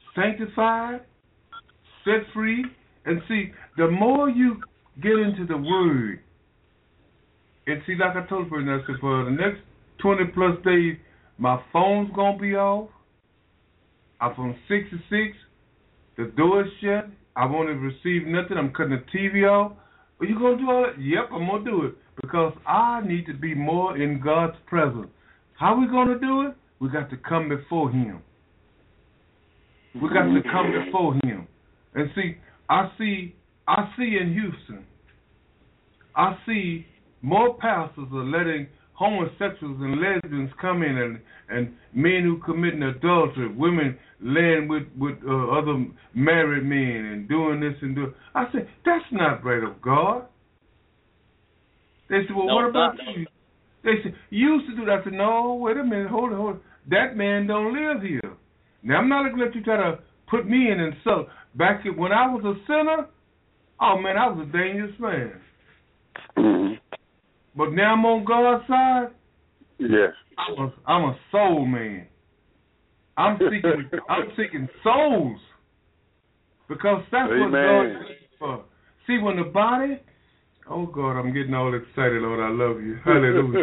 sanctified, set free. And see, the more you get into the Word, and see, like I told you, I said, for the next twenty plus days, my phone's going to be off. I'm from six to six. The door is shut. I won't even receive nothing. I'm cutting the T V off. Are you going to do all that? Yep, I'm going to do it. Because I need to be more in God's presence. How are we going to do it? We got to come before Him. We got to come before Him. And see, I see, I see in Houston, I see more pastors are letting homosexuals and lesbians come in, and, and men who committing adultery, women laying with, with uh, other married men and doing this and doing. I said, that's not right of God. They said, well, no, what about not. you? They said, you used to do that. I said, no, wait a minute, hold on, hold on. That man don't live here. Now, I'm not going to let you try to put me in and so. Back when I was a sinner, oh, man, I was a dangerous man. Mm-hmm. But now I'm on God's side. Yes. I'm a, I'm a soul man. I'm seeking I'm seeking souls. Because that's Amen. what God is for. See, when the body, oh, God, I'm getting all excited, Lord. I love you. Hallelujah.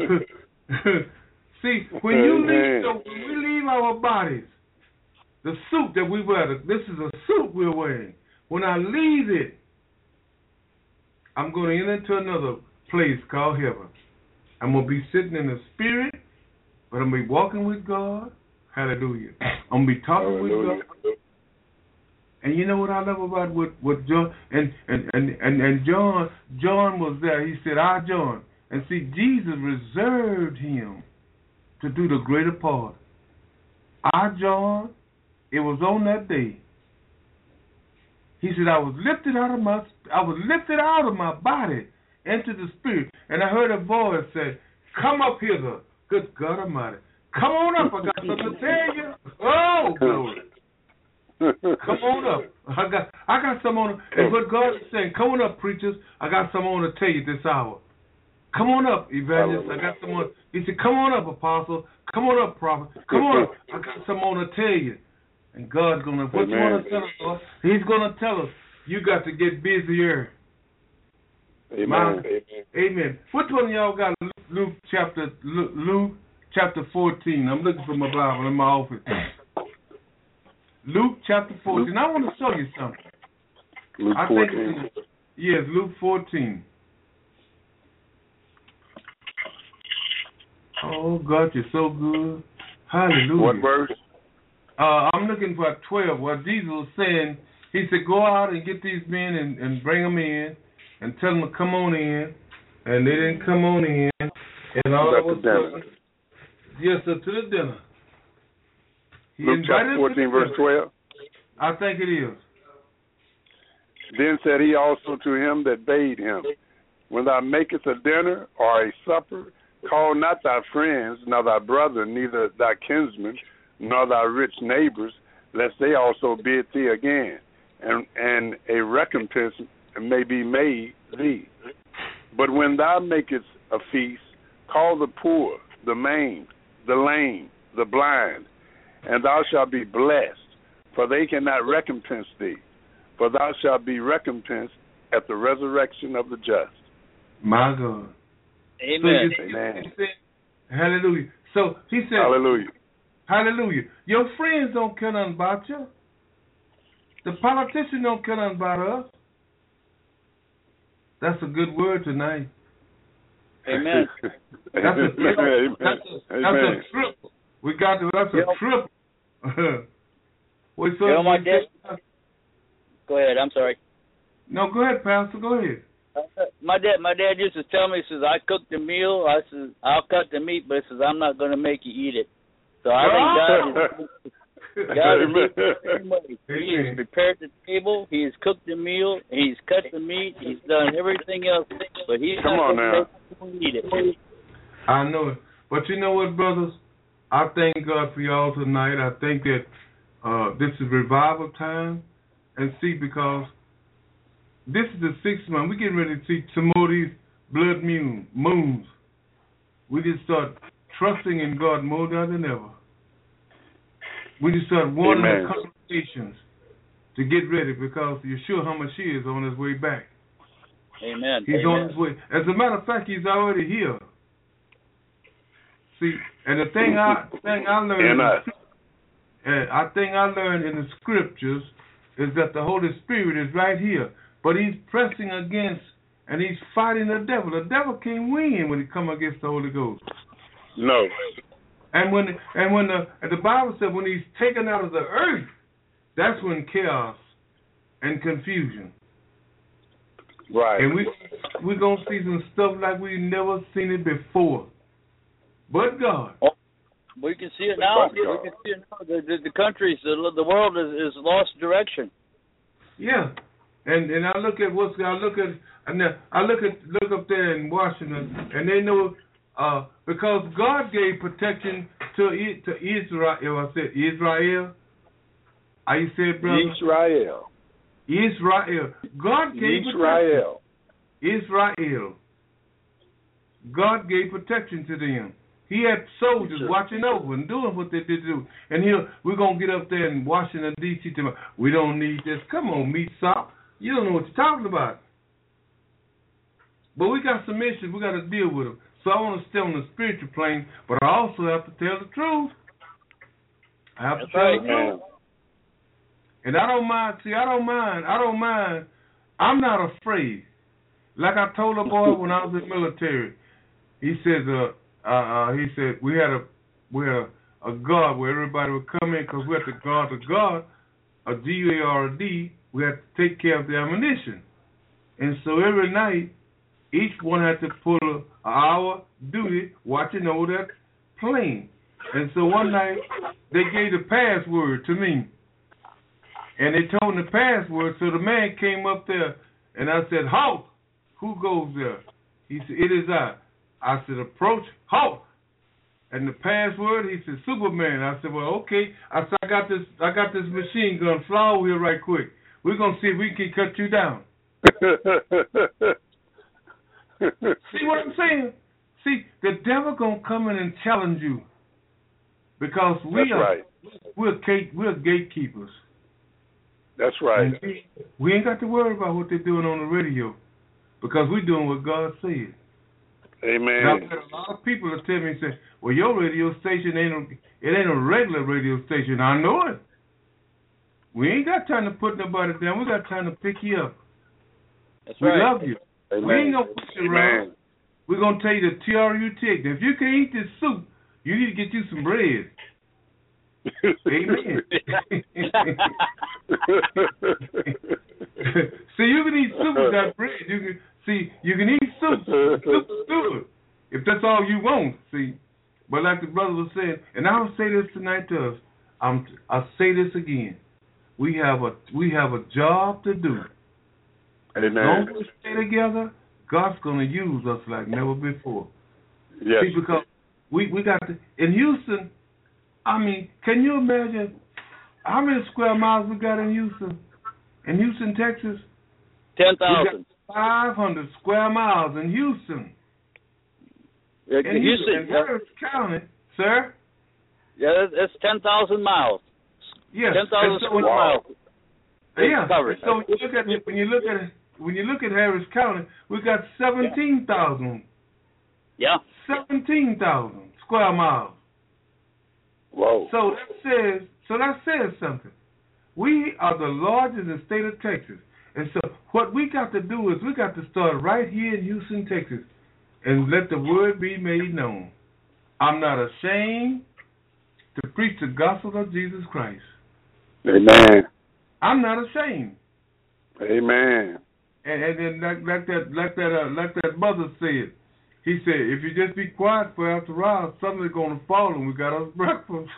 See, when you leave, so when we leave our bodies, the suit that we wear, this is a suit we're wearing. When I leave it, I'm going to enter into another place called heaven. I'm going to be sitting in the spirit, but I'm going to be walking with God. Hallelujah. I'm going to be talking Hallelujah. with God. And you know what I love about what, what John, and, and, and, and, and John, John was there. He said, I, John. And see, Jesus reserved him to do the greater part. I, John, it was on that day. He said, I was lifted out of my, I was lifted out of my body into the spirit, and I heard a voice say, come up hither. Good God Almighty. Come on up. I got something to tell you. Oh, glory. Come on up. I got I got some on. And what God is saying, come on up, preachers. I got some on to tell you this hour. Come on up, evangelist. I got some on. He said, come on up, apostle. Come on up, prophet. Come on up. I got some on to tell you. And God's going to, what Amen. you want to tell us, Lord? He's going to tell us, you got to get busier. Amen. My, Amen. Amen. Which one of y'all got Luke, Luke chapter Luke, Luke chapter fourteen? I'm looking for my Bible in my office. Luke chapter fourteen. Luke. I want to show you something. Luke I fourteen. Think it's, yes, Luke fourteen. Oh, God, you're so good. Hallelujah. What verse? Uh, I'm looking for twelve. What Jesus was saying, he said, go out and get these men and, and bring them in and tell them to come on in. And they didn't come on in. And all of a sudden, yes, sir, to the dinner. He Luke chapter fourteen, verse twelve. I think it is. Then said he also to him that bade him, when thou makest a dinner or a supper, call not thy friends, nor thy brother, neither thy kinsmen, nor thy rich neighbors, lest they also bid thee again, and, and a recompense may be made thee. But when thou makest a feast, call the poor, the maimed, the lame, the blind, and thou shalt be blessed, for they cannot recompense thee, for thou shalt be recompensed at the resurrection of the just. My God. Amen. So Amen. He said, hallelujah. So he said, hallelujah. Hallelujah. Your friends don't care nothing about you. The politicians don't care nothing about us. That's a good word tonight. Amen. That's a triple. Amen. That's a, that's Amen. a triple. We got to, that's a Yep. triple. Wait, so You know, my dad. Go ahead. I'm sorry. No, go ahead, Pastor. Go ahead. Uh, my dad, my dad used to tell me, he says, I cook the meal. I says, I'll cut the meat, but he says, I'm not going to make you eat it. So I think God is, God is He has prepared the table. He has cooked the meal. He's cut the meat. He's done everything else, but He's Come not on going now. to make you eat it. I know it. But you know what, brothers? I thank God for y'all tonight. I think that uh, this is revival time. And see, because this is the sixth month. We're getting ready to see some more of these blood moon, moons. We just start trusting in God more than ever. We just start warning Amen. the congregations to get ready because Yeshua HaMashiach is on his way back. Amen. He's Amen. on his way. As a matter of fact, he's already here. See, and the thing I thing I learned, and I think I learned in the scriptures is that the Holy Spirit is right here, but he's pressing against and he's fighting the devil. The devil can't win when he come against the Holy Ghost. No. And when and when the and the Bible said when he's taken out of the earth, that's when chaos and confusion. Right. And we we're gonna see some stuff like we've never seen it before. But God. Oh, we can see it now. But We God. can see it now. The, the, the countries, the, the world is, is lost direction. Yeah. And and I look at what's I look at and I look at look up there in Washington and they know uh, because God gave protection to to Israel. I said Israel. How you say it, brother? Israel. Israel. God gave Israel. protection. Israel. God gave protection to them. He had soldiers watching over and doing what they did do. And here we're gonna get up there in Washington D C tomorrow. We don't need this. Come on, meat sop. You don't know what you're talking about. But we got some issues. We got to deal with them. So I want to stay on the spiritual plane, but I also have to tell the truth. I have That's to tell right, the truth. And I don't mind. See, I don't mind. I don't mind. I'm not afraid. Like I told a boy when I was in the military, he says, uh, uh, uh, he said we had a we had a, a guard where everybody would come in because we had to guard the guard, a G A R D. We had to take care of the ammunition, and so every night, each one had to pull an hour duty watching over that plane. And so one night they gave the password to me. And they told me the password, so the man came up there, and I said, halt, who goes there? He said, it is I. I said, approach, halt. And the password, he said, Superman. I said, well, okay. I said, I got this I got this machine gun, fly over here right quick. We're going to see if we can cut you down. See what I'm saying? See, the devil going to come in and challenge you because we That's are, right. we're, gate, we're gatekeepers. That's right. We, we ain't got to worry about what they're doing on the radio because we're doing what God said. Amen. Now, I've got a lot of people that tell me, say, well, your radio station ain't a, it ain't a regular radio station. I know it. We ain't got time to put nobody down. We got time to pick you up. That's we right. love you. Amen. We ain't going to push you around. Amen. We're going to tell you the T R U T. If you can eat this soup, you need to get you some bread. Amen. See, you can eat soup without bread. You can see, you can eat soup. Soup's good. If that's all you want, see. But like the brother was saying, and I'll say this tonight to us. I'm, I'll say this again. We have a we have a job to do. Amen. As long as we stay together, God's going to use us like never before. Yes. See, because we, we got to, in Houston, I mean, can you imagine how many square miles we got in Houston? In Houston, Texas? ten thousand. five hundred square miles in Houston. Yeah, In Houston, in Harris County, sir? Yeah, that's ten thousand miles. Yes. ten thousand so square wow. miles. Yeah. Covered. So when you look at it, when you look at it, when you look at Harris County, we got seventeen thousand. Yeah. Seventeen thousand square miles. Whoa. So that says so that says something. We are the largest in the state of Texas. And so what we got to do is we got to start right here in Houston, Texas, and let the word be made known. I'm not ashamed to preach the gospel of Jesus Christ. Amen. I'm not ashamed. Amen. And, and then like, like that like that uh, like that mother said, he said, if you just be quiet for after a while, something's gonna fall and we got us breakfast.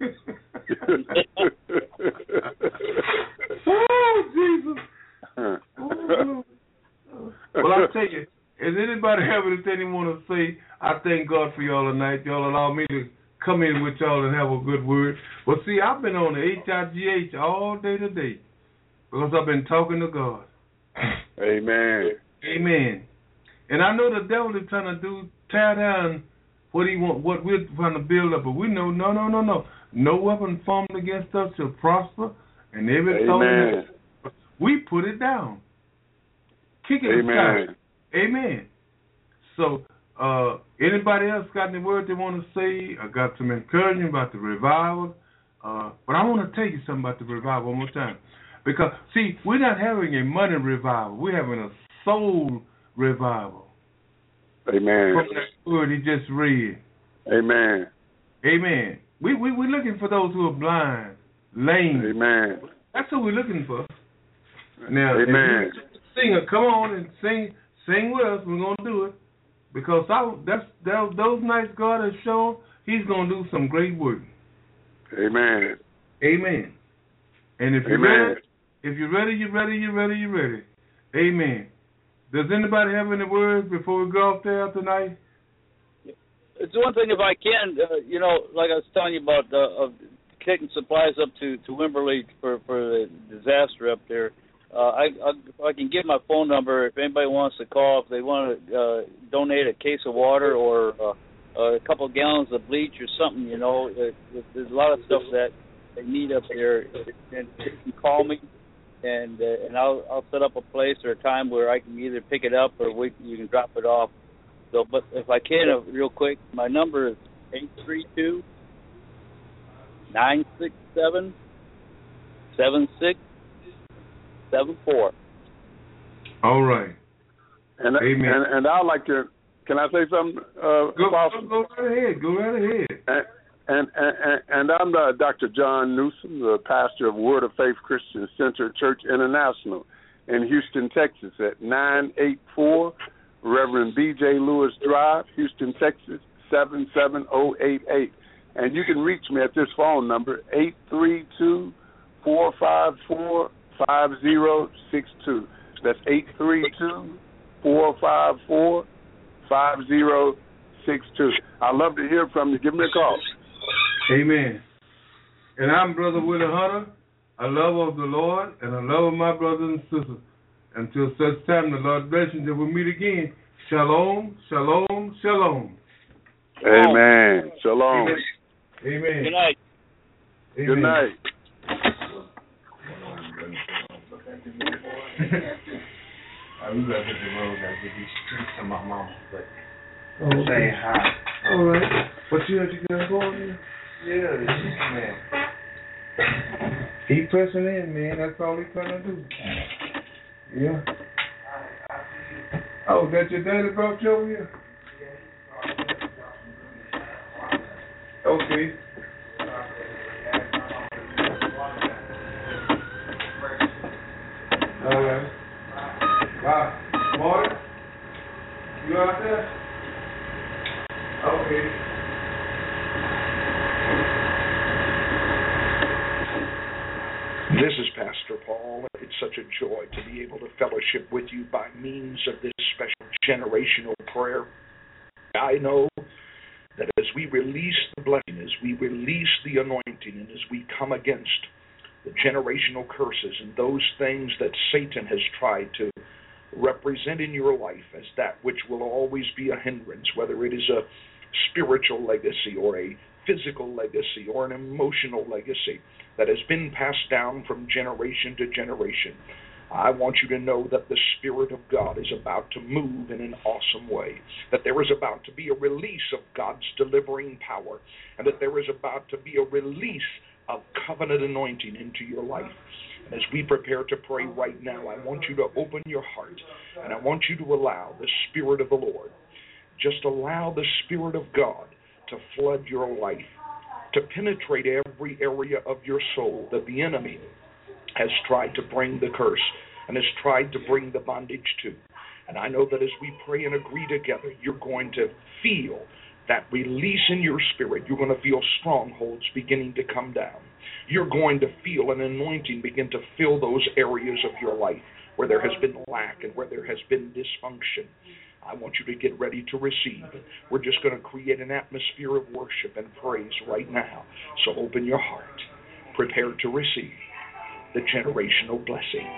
Oh, Jesus. Oh. Well, I'll tell you, is anybody have anything they want to say? I thank God for y'all tonight. Y'all allow me to come in with y'all and have a good word. Well, see, I've been on the H I G H all day today because I've been talking to God. Amen. Amen. And I know the devil is trying to do tear down what he want, what we're trying to build up. But we know, no, no, no, no. No weapon formed against us shall prosper, and every tongue we put it down. Kick it aside. Amen. So, uh, anybody else got any words they want to say? I got some encouragement about the revival. Uh, but I want to tell you something about the revival one more time. Because, see, we're not having a money revival. We're having a soul revival. Amen. From that word he just read. Amen. Amen. We, we, we're looking for those who are blind, lame. Amen. That's what we're looking for. Now, Amen. Singer, come on and sing sing with us. We're going to do it. Because I, that's, that, those nights God has shown, he's going to do some great work. Amen. Amen. And if you're Amen. ready, if you're ready, you're ready, you're ready, you're ready. Amen. Does anybody have any words before we go off there tonight? It's one thing, if I can, uh, you know, like I was telling you about uh, of taking supplies up to, to Wimberley for, for the disaster up there. Uh, I, I I can give my phone number if anybody wants to call, if they want to uh, donate a case of water or uh, a couple of gallons of bleach or something, you know. It, it, there's a lot of stuff that they need up there. And you can call me, and uh, and I'll I'll set up a place or a time where I can either pick it up or we, you can drop it off. So, but if I can, uh, real quick, my number is eight three two, nine six seven, seven six seven four. All right. And, Amen. And, and I'd like to, can I say something? Uh, go, go, go right ahead. Go right ahead. And, and, and, and I'm uh, Doctor John Newsom, the pastor of Word of Faith Christian Center Church International in Houston, Texas, at nine eighty-four Reverend B J Lewis Drive, Houston, Texas, seven seven zero eight eight. And you can reach me at this phone number, eight three two, four five four, five zero six two. That's eight three two, four five four, five zero six two. I'd love to hear from you. Give me a call. Amen. And I'm Brother Willie Hunter, a lover of the Lord, and a lover of my brothers and sisters. Until such time, the Lord bless you, until we meet again. Shalom, shalom, shalom. Amen. Shalom. Amen. Amen. Good night. Amen. Good night. I was up at the road. I did these streets to my mama, but Oh, okay. saying hi. All right. But you had to get going in? Yeah, this is man. He pressing in, man. That's all he trying to do. Yeah. Oh, that your daddy brought you over here? Okay. All right. Wow. Marty? You out there? Okay. This is Pastor Paul. It's such a joy to be able to fellowship with you by means of this special generational prayer. I know that as we release the blessing, as we release the anointing, and as we come against the generational curses and those things that Satan has tried to represent in your life as that which will always be a hindrance, whether it is a spiritual legacy or a physical legacy or an emotional legacy that has been passed down from generation to generation. I want you to know that the Spirit of God is about to move in an awesome way, that there is about to be a release of God's delivering power, and that there is about to be a release of covenant anointing into your life. And as we prepare to pray right now, I want you to open your heart, and I want you to allow the Spirit of the Lord, just allow the Spirit of God to flood your life, to penetrate every area of your soul that the enemy has tried to bring the curse and has tried to bring the bondage to. And I know that as we pray and agree together, you're going to feel that release in your spirit. You're going to feel strongholds beginning to come down. You're going to feel an anointing begin to fill those areas of your life where there has been lack and where there has been dysfunction. I want you to get ready to receive. We're just going to create an atmosphere of worship and praise right now. So open your heart. Prepare to receive the generational blessing.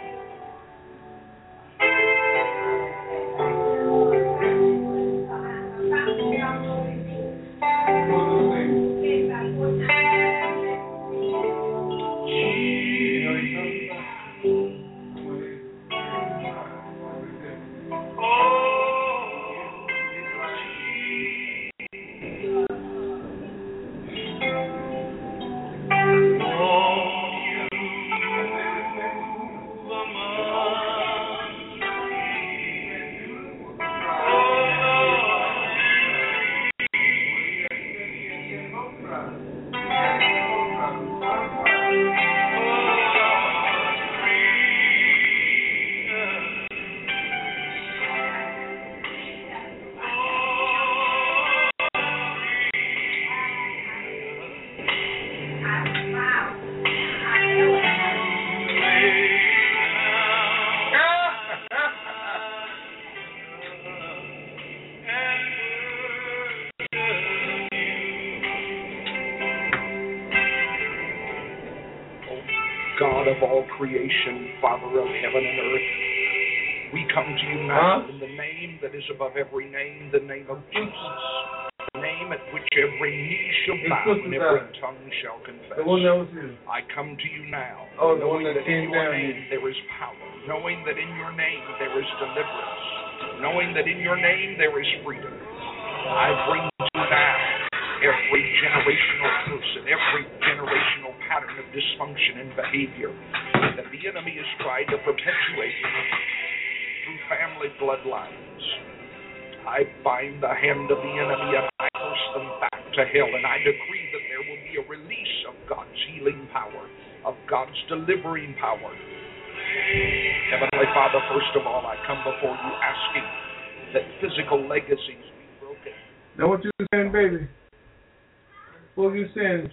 God of all creation, Father of heaven and earth, we come to you now Huh? in the name that is above every name, the name of Jesus. The name at which every knee shall bow and every tongue shall confess. The one that was here. I come to you now, Oh, the knowing one that that in came your down name here. there is power, knowing that in your name there is deliverance, knowing that in your name there is freedom. I bring to you now every generational curse and every generational pattern of dysfunction and behavior that the enemy has tried to perpetuate through family bloodlines. I bind the hand of the enemy and I curse them back to hell, and I decree that there will be a release of God's healing power, of God's delivering power. Heavenly Father, first of all, I come before you asking that physical legacies be broken. Now what you saying, baby? What you saying?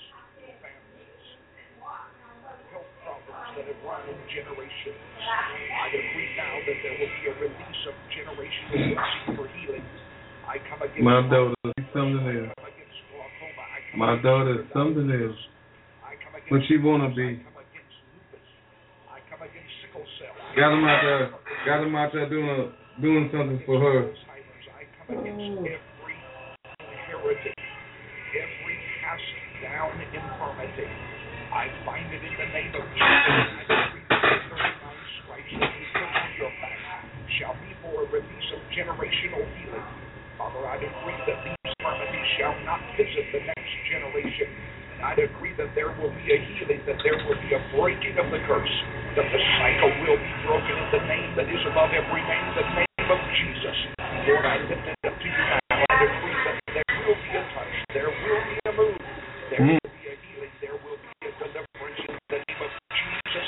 Health problems that have run in generations. I decree now that there will be a release of generational blessing for healing. I come against My daughter is something else. I come against glaucoma. I come My against daughter is something else. I come against What she wanna be. I come against lupus. I come against sickle cell. I Got him out there. Got him out there doing a, doing something for her. Alzheimer's. I come against every inherited, every cast down infirmity. I bind it in the name of Jesus. I decree that the thirty-nine stripes that you put on your back shall be for a release of generational healing. Father, I decree that these infirmities shall not visit the next generation. And I decree that there will be a healing, that there will be a breaking of the curse, that the cycle will be broken in the name that is above every name, the name of Jesus. Lord, I lift it up to you now. I decree that there will be a touch, there will be a move, there Mm. will be a healing, there will be a deliverance in the name of Jesus.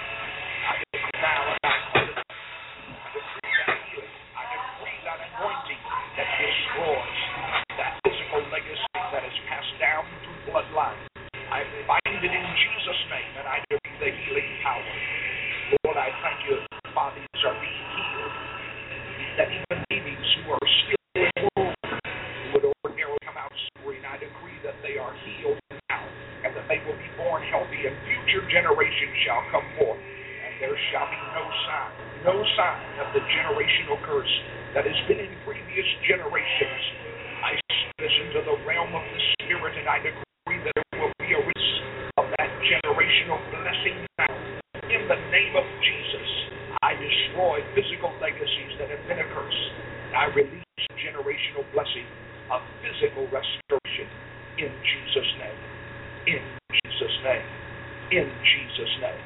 I decree now and I call it. I decree that healing. I decree that anointing that destroys that physical legacy that is passed down through bloodline. I bind it in Jesus' name and I decree the healing power. Lord, I thank you bodies are being healed, that even babies who are still in the womb would ordinarily come out screaming. I decree that they are healed now and that they will be born healthy and future generations shall come forth. There shall be no sign, no sign of the generational curse that has been in previous generations. I speak this into the realm of the Spirit, and I decree that there will be a release of that generational blessing now. In the name of Jesus, I destroy physical legacies that have been a curse. I release generational blessing of physical restoration in Jesus' name. In Jesus' name. In Jesus' name.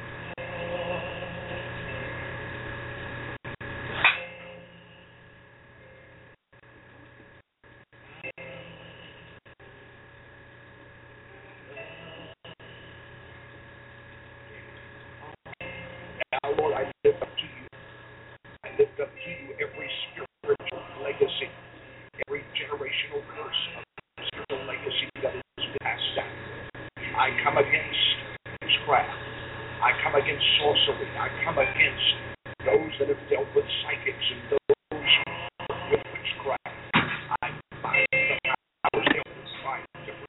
Now, Lord, I lift up to you. I lift up to you every spiritual legacy, every generational curse of spiritual legacy that is passed down. I come against witchcraft. I come against sorcery. I come against those that have dealt with psychics and those who work with witchcraft. I bind the powers dealt with fire.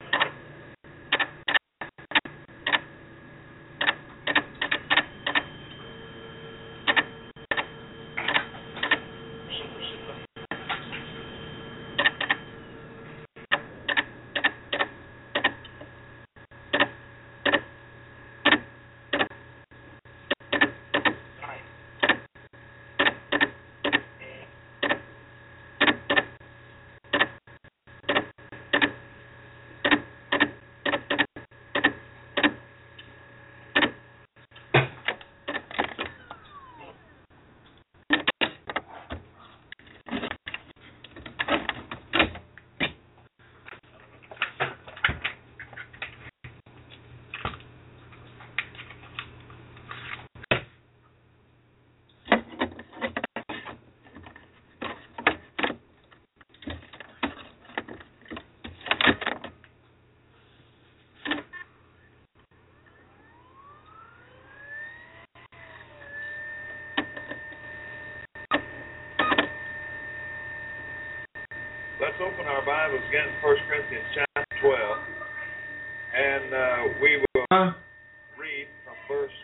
Let's open our Bibles again to First Corinthians chapter twelve, and uh, we will Huh? read from verse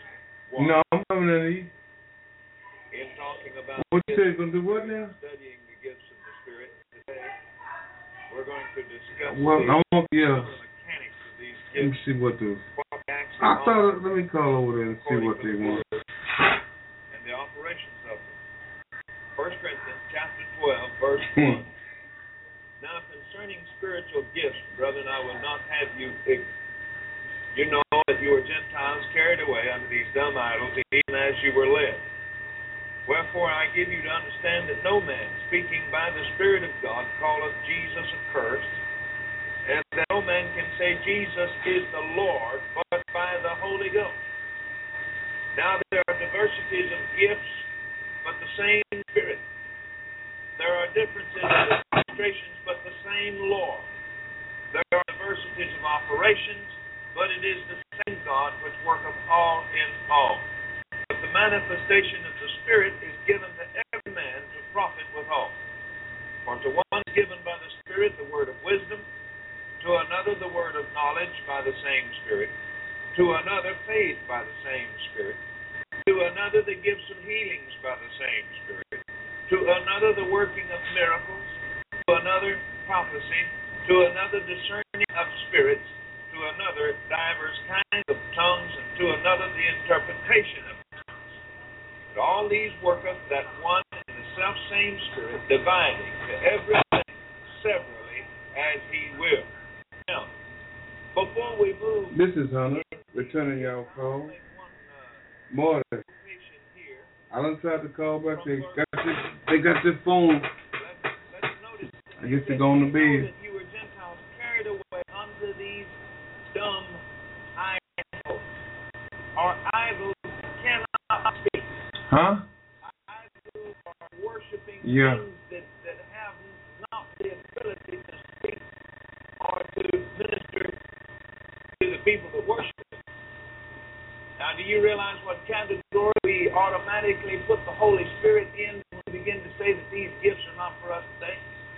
one. No, I'm coming in here. In talking about What you say, gonna do what now? studying the gifts of the Spirit today, we're going to discuss Well, the, I want, yeah. the mechanics of these Let me gifts. see what the. What actually I are, thought, let me call over there and see according what to they the want. Word, and the operations of them. First Corinthians chapter twelve, verse one. Now concerning spiritual gifts, brethren, I will not have you ignorant. You know that you were Gentiles carried away unto these dumb idols, even as you were led. Wherefore I give you to understand that no man, speaking by the Spirit of God, calleth Jesus accursed, and that no man can say Jesus is the Lord, but by the Holy Ghost. Now there are diversities of gifts, but the same Spirit. There are differences in administrations, but the same Lord. There are diversities of operations, but it is the same God which worketh all in all. But the manifestation of the Spirit is given to every man to profit withal. For to one is given by the Spirit the word of wisdom, to another the word of knowledge by the same Spirit, to another faith by the same Spirit, to another the gifts of healings by the same Spirit, to another the working of miracles, to another prophecy, to another discerning of spirits, to another divers kinds of tongues, and to another the interpretation of tongues. But all these worketh that one and the selfsame Spirit, dividing to everything severally as he will. Now, before we move, This is Hunter, returning y'all call. More than. I done tried to call back. They got this, they got this phone. I guess they're going to bed. You were Gentiles carried away unto these dumb idols. Our idols cannot speak. Huh? Idols are worshiping Yeah. things that, that have not the ability to speak or to minister to the people that worship them. Now, do you realize what category we automatically put the Holy Spirit in when we begin to say that these gifts are not for us today?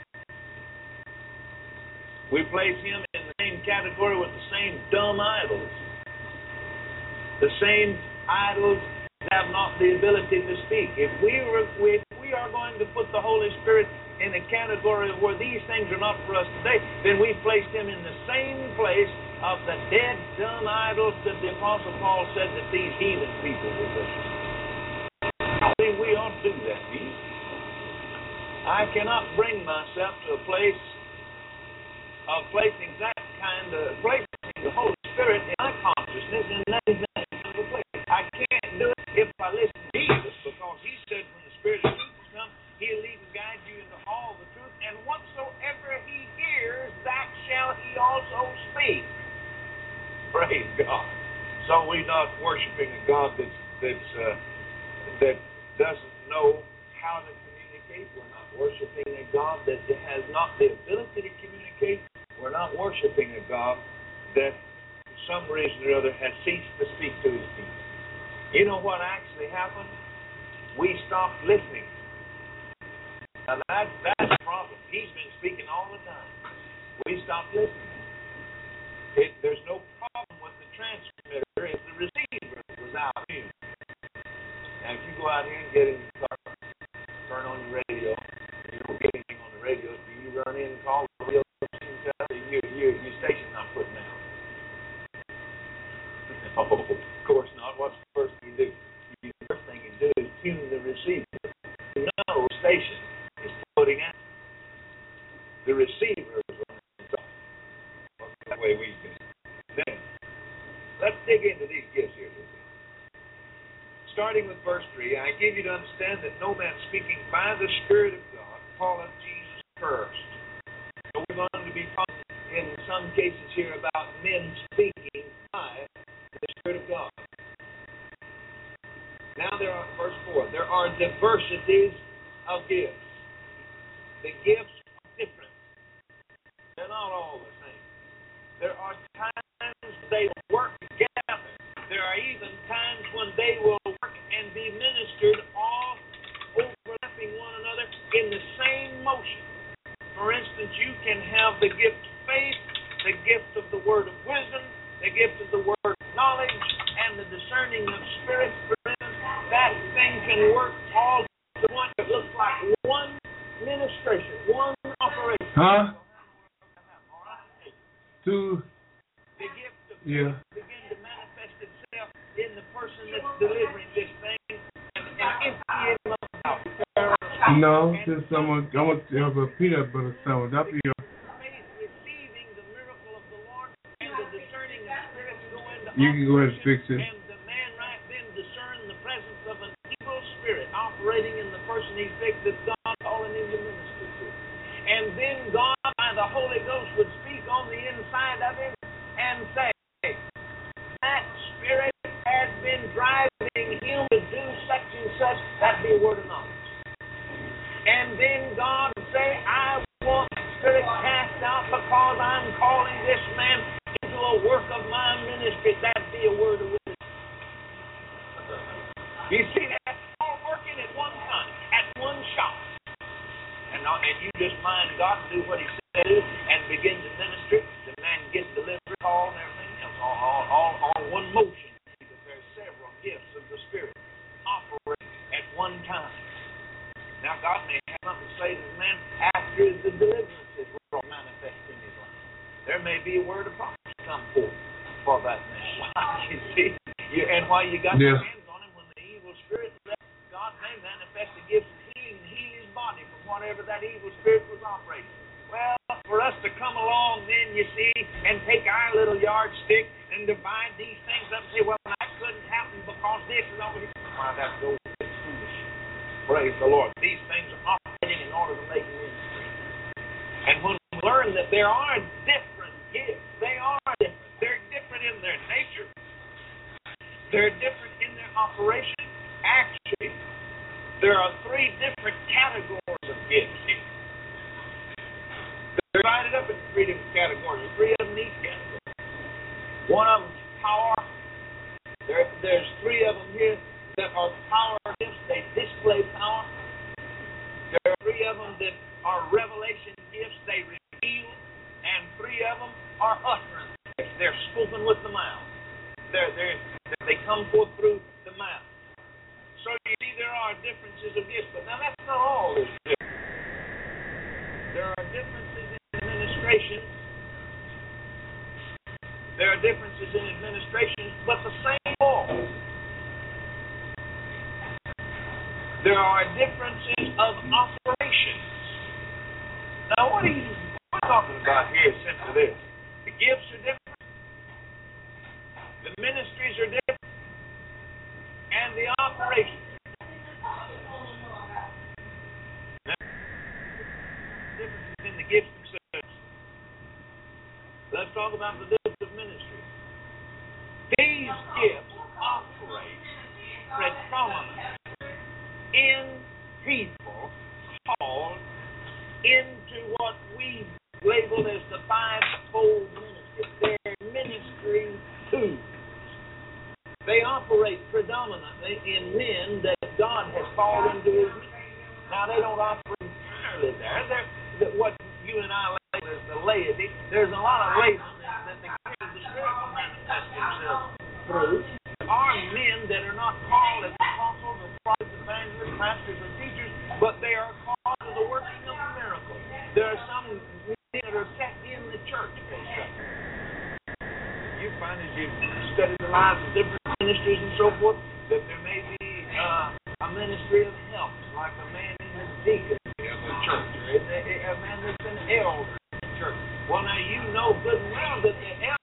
We place him in the same category with the same dumb idols. The same idols that have not the ability to speak. If we, were, if we are going to put the Holy Spirit in a category where these things are not for us today, then we placed him in the same place of the dead, dumb idols that the Apostle Paul said that these heathen people were worshiping. I think we ought to do that, do you? I cannot bring myself to a place of placing that kind of, placing the Holy Spirit in my consciousness in that kind of a place. I can't do it if I listen to Jesus, because he said when the Spirit of truth has come, he'll lead and guide you into all the truth, and whatsoever he hears, that shall he also speak. Praise God. So we're not worshiping a God that's, that's uh, that doesn't know how to communicate. We're not worshiping a God that has not the ability to communicate. We're not worshiping a God that, for some reason or other, has ceased to speak to his people. You know what actually happened? We stopped listening. Now that, that's the problem. He's been speaking all the time. We stopped listening. It, there's no problem with the transmitter if the receiver was out here. Now, if you go out here and get in your car, turn on your radio, you don't get anything on the radio, do you run in and call the radio station and tell them your, your, your station's not putting out? Oh, of course not. What's the first thing you do? The first thing you do is tune the receiver. No station is putting out. The receiver is running the top. That way we can. Then, let's dig into these gifts here a little bit. Starting with verse three, I give you to understand that no man speaking by the Spirit of God calleth Jesus cursed. So we're going to be talking in some cases here about men speaking by the Spirit of God. Now there are, verse four, there are diversities of gifts. The gifts are different. They're not all the same. There are times they work together. There are even times when they will work and be ministered all overlapping one another in the same motion. For instance, you can have the gift of faith, the gift of the word of wisdom, the gift of the word of knowledge, and the discerning of spirits, that thing can work all to one. It looks like one ministration, one operation. Huh? To the gift of yeah. begin to manifest itself in the person that's delivering this thing and, and empty it out. No, just someone. I want to have a peanut butter sandwich. That'll be a receiving the miracle of the Lord and the discerning of spirits go into You can go ahead and fix it. And the man right then discern the presence of an evil spirit operating in the person he's fixed that God calling him to minister to. And then God by the Holy Ghost would speak on the inside of him and say, that spirit has been driving him to do such and such. That'd be a word of knowledge. And then God would say, I want spirit cast out because I'm calling this man into a work of my ministry. That'd be a word of wisdom. You see that? All working at one time, at one shot. And, and you just mind God to do what he said to do and begin to minister. The man gets delivered, call, and everything else, all, all, all, all one motion. Because there's several gifts of the Spirit operating at one time. Now, God may have something to say to the man after the deliverance is manifest in his life. There may be a word of prophecy come forth for that man. You see? You, and while you got yeah. your hands on him, when the evil spirit left, God may manifest the gifts of healing and heal his body from whatever that evil spirit was operating. Well, for us to come along then, you see, and take our little yardstick and divide these things up and say, well, that couldn't happen because this is over here. Why, that's gold. Praise the Lord. These things are operating in order to make an ministry. And when we learn that there are different gifts, they are different. They're different in their nature. They're different in their operation. Actually, there are three different categories of gifts here. They're divided up into three different categories. Three of them in each category. One of them is power. There, there's three of them here that are power gifts. They display power. There are three of them that are revelation gifts. They reveal. And three of them are utterance gifts. They're spoken with the mouth. They're, they're, they come forth through the mouth. So you see there are differences of gifts. But now that's not all this difference. There are differences in administration. There are differences in administration, but the same all. There are differences of operations. Now, what are you what are talking about here is simply this. The gifts are different. The ministries are different. And the operations. Now, differences in the gifts themselves. Let's talk about the gifts of ministry. These gifts operate predominantly in people called into what we label as the fivefold ministry. They're ministry tools. They operate predominantly in men that God has called into his ministry. Now, they don't operate entirely there. They're, what you and I label as the laity, there's a lot of labels that the gift of the Spirit will manifest themselves through. There are men that are not called as apostles or prophets, evangelists, pastors, or teachers, but they are called to the working of a miracle. There are some men that are set in the church. You find as you study the lives of different ministries and so forth, that there may be uh, a ministry of help, like a man in the deaconry of the church, or a man that's an elder in the church. Well, now you know good and well that the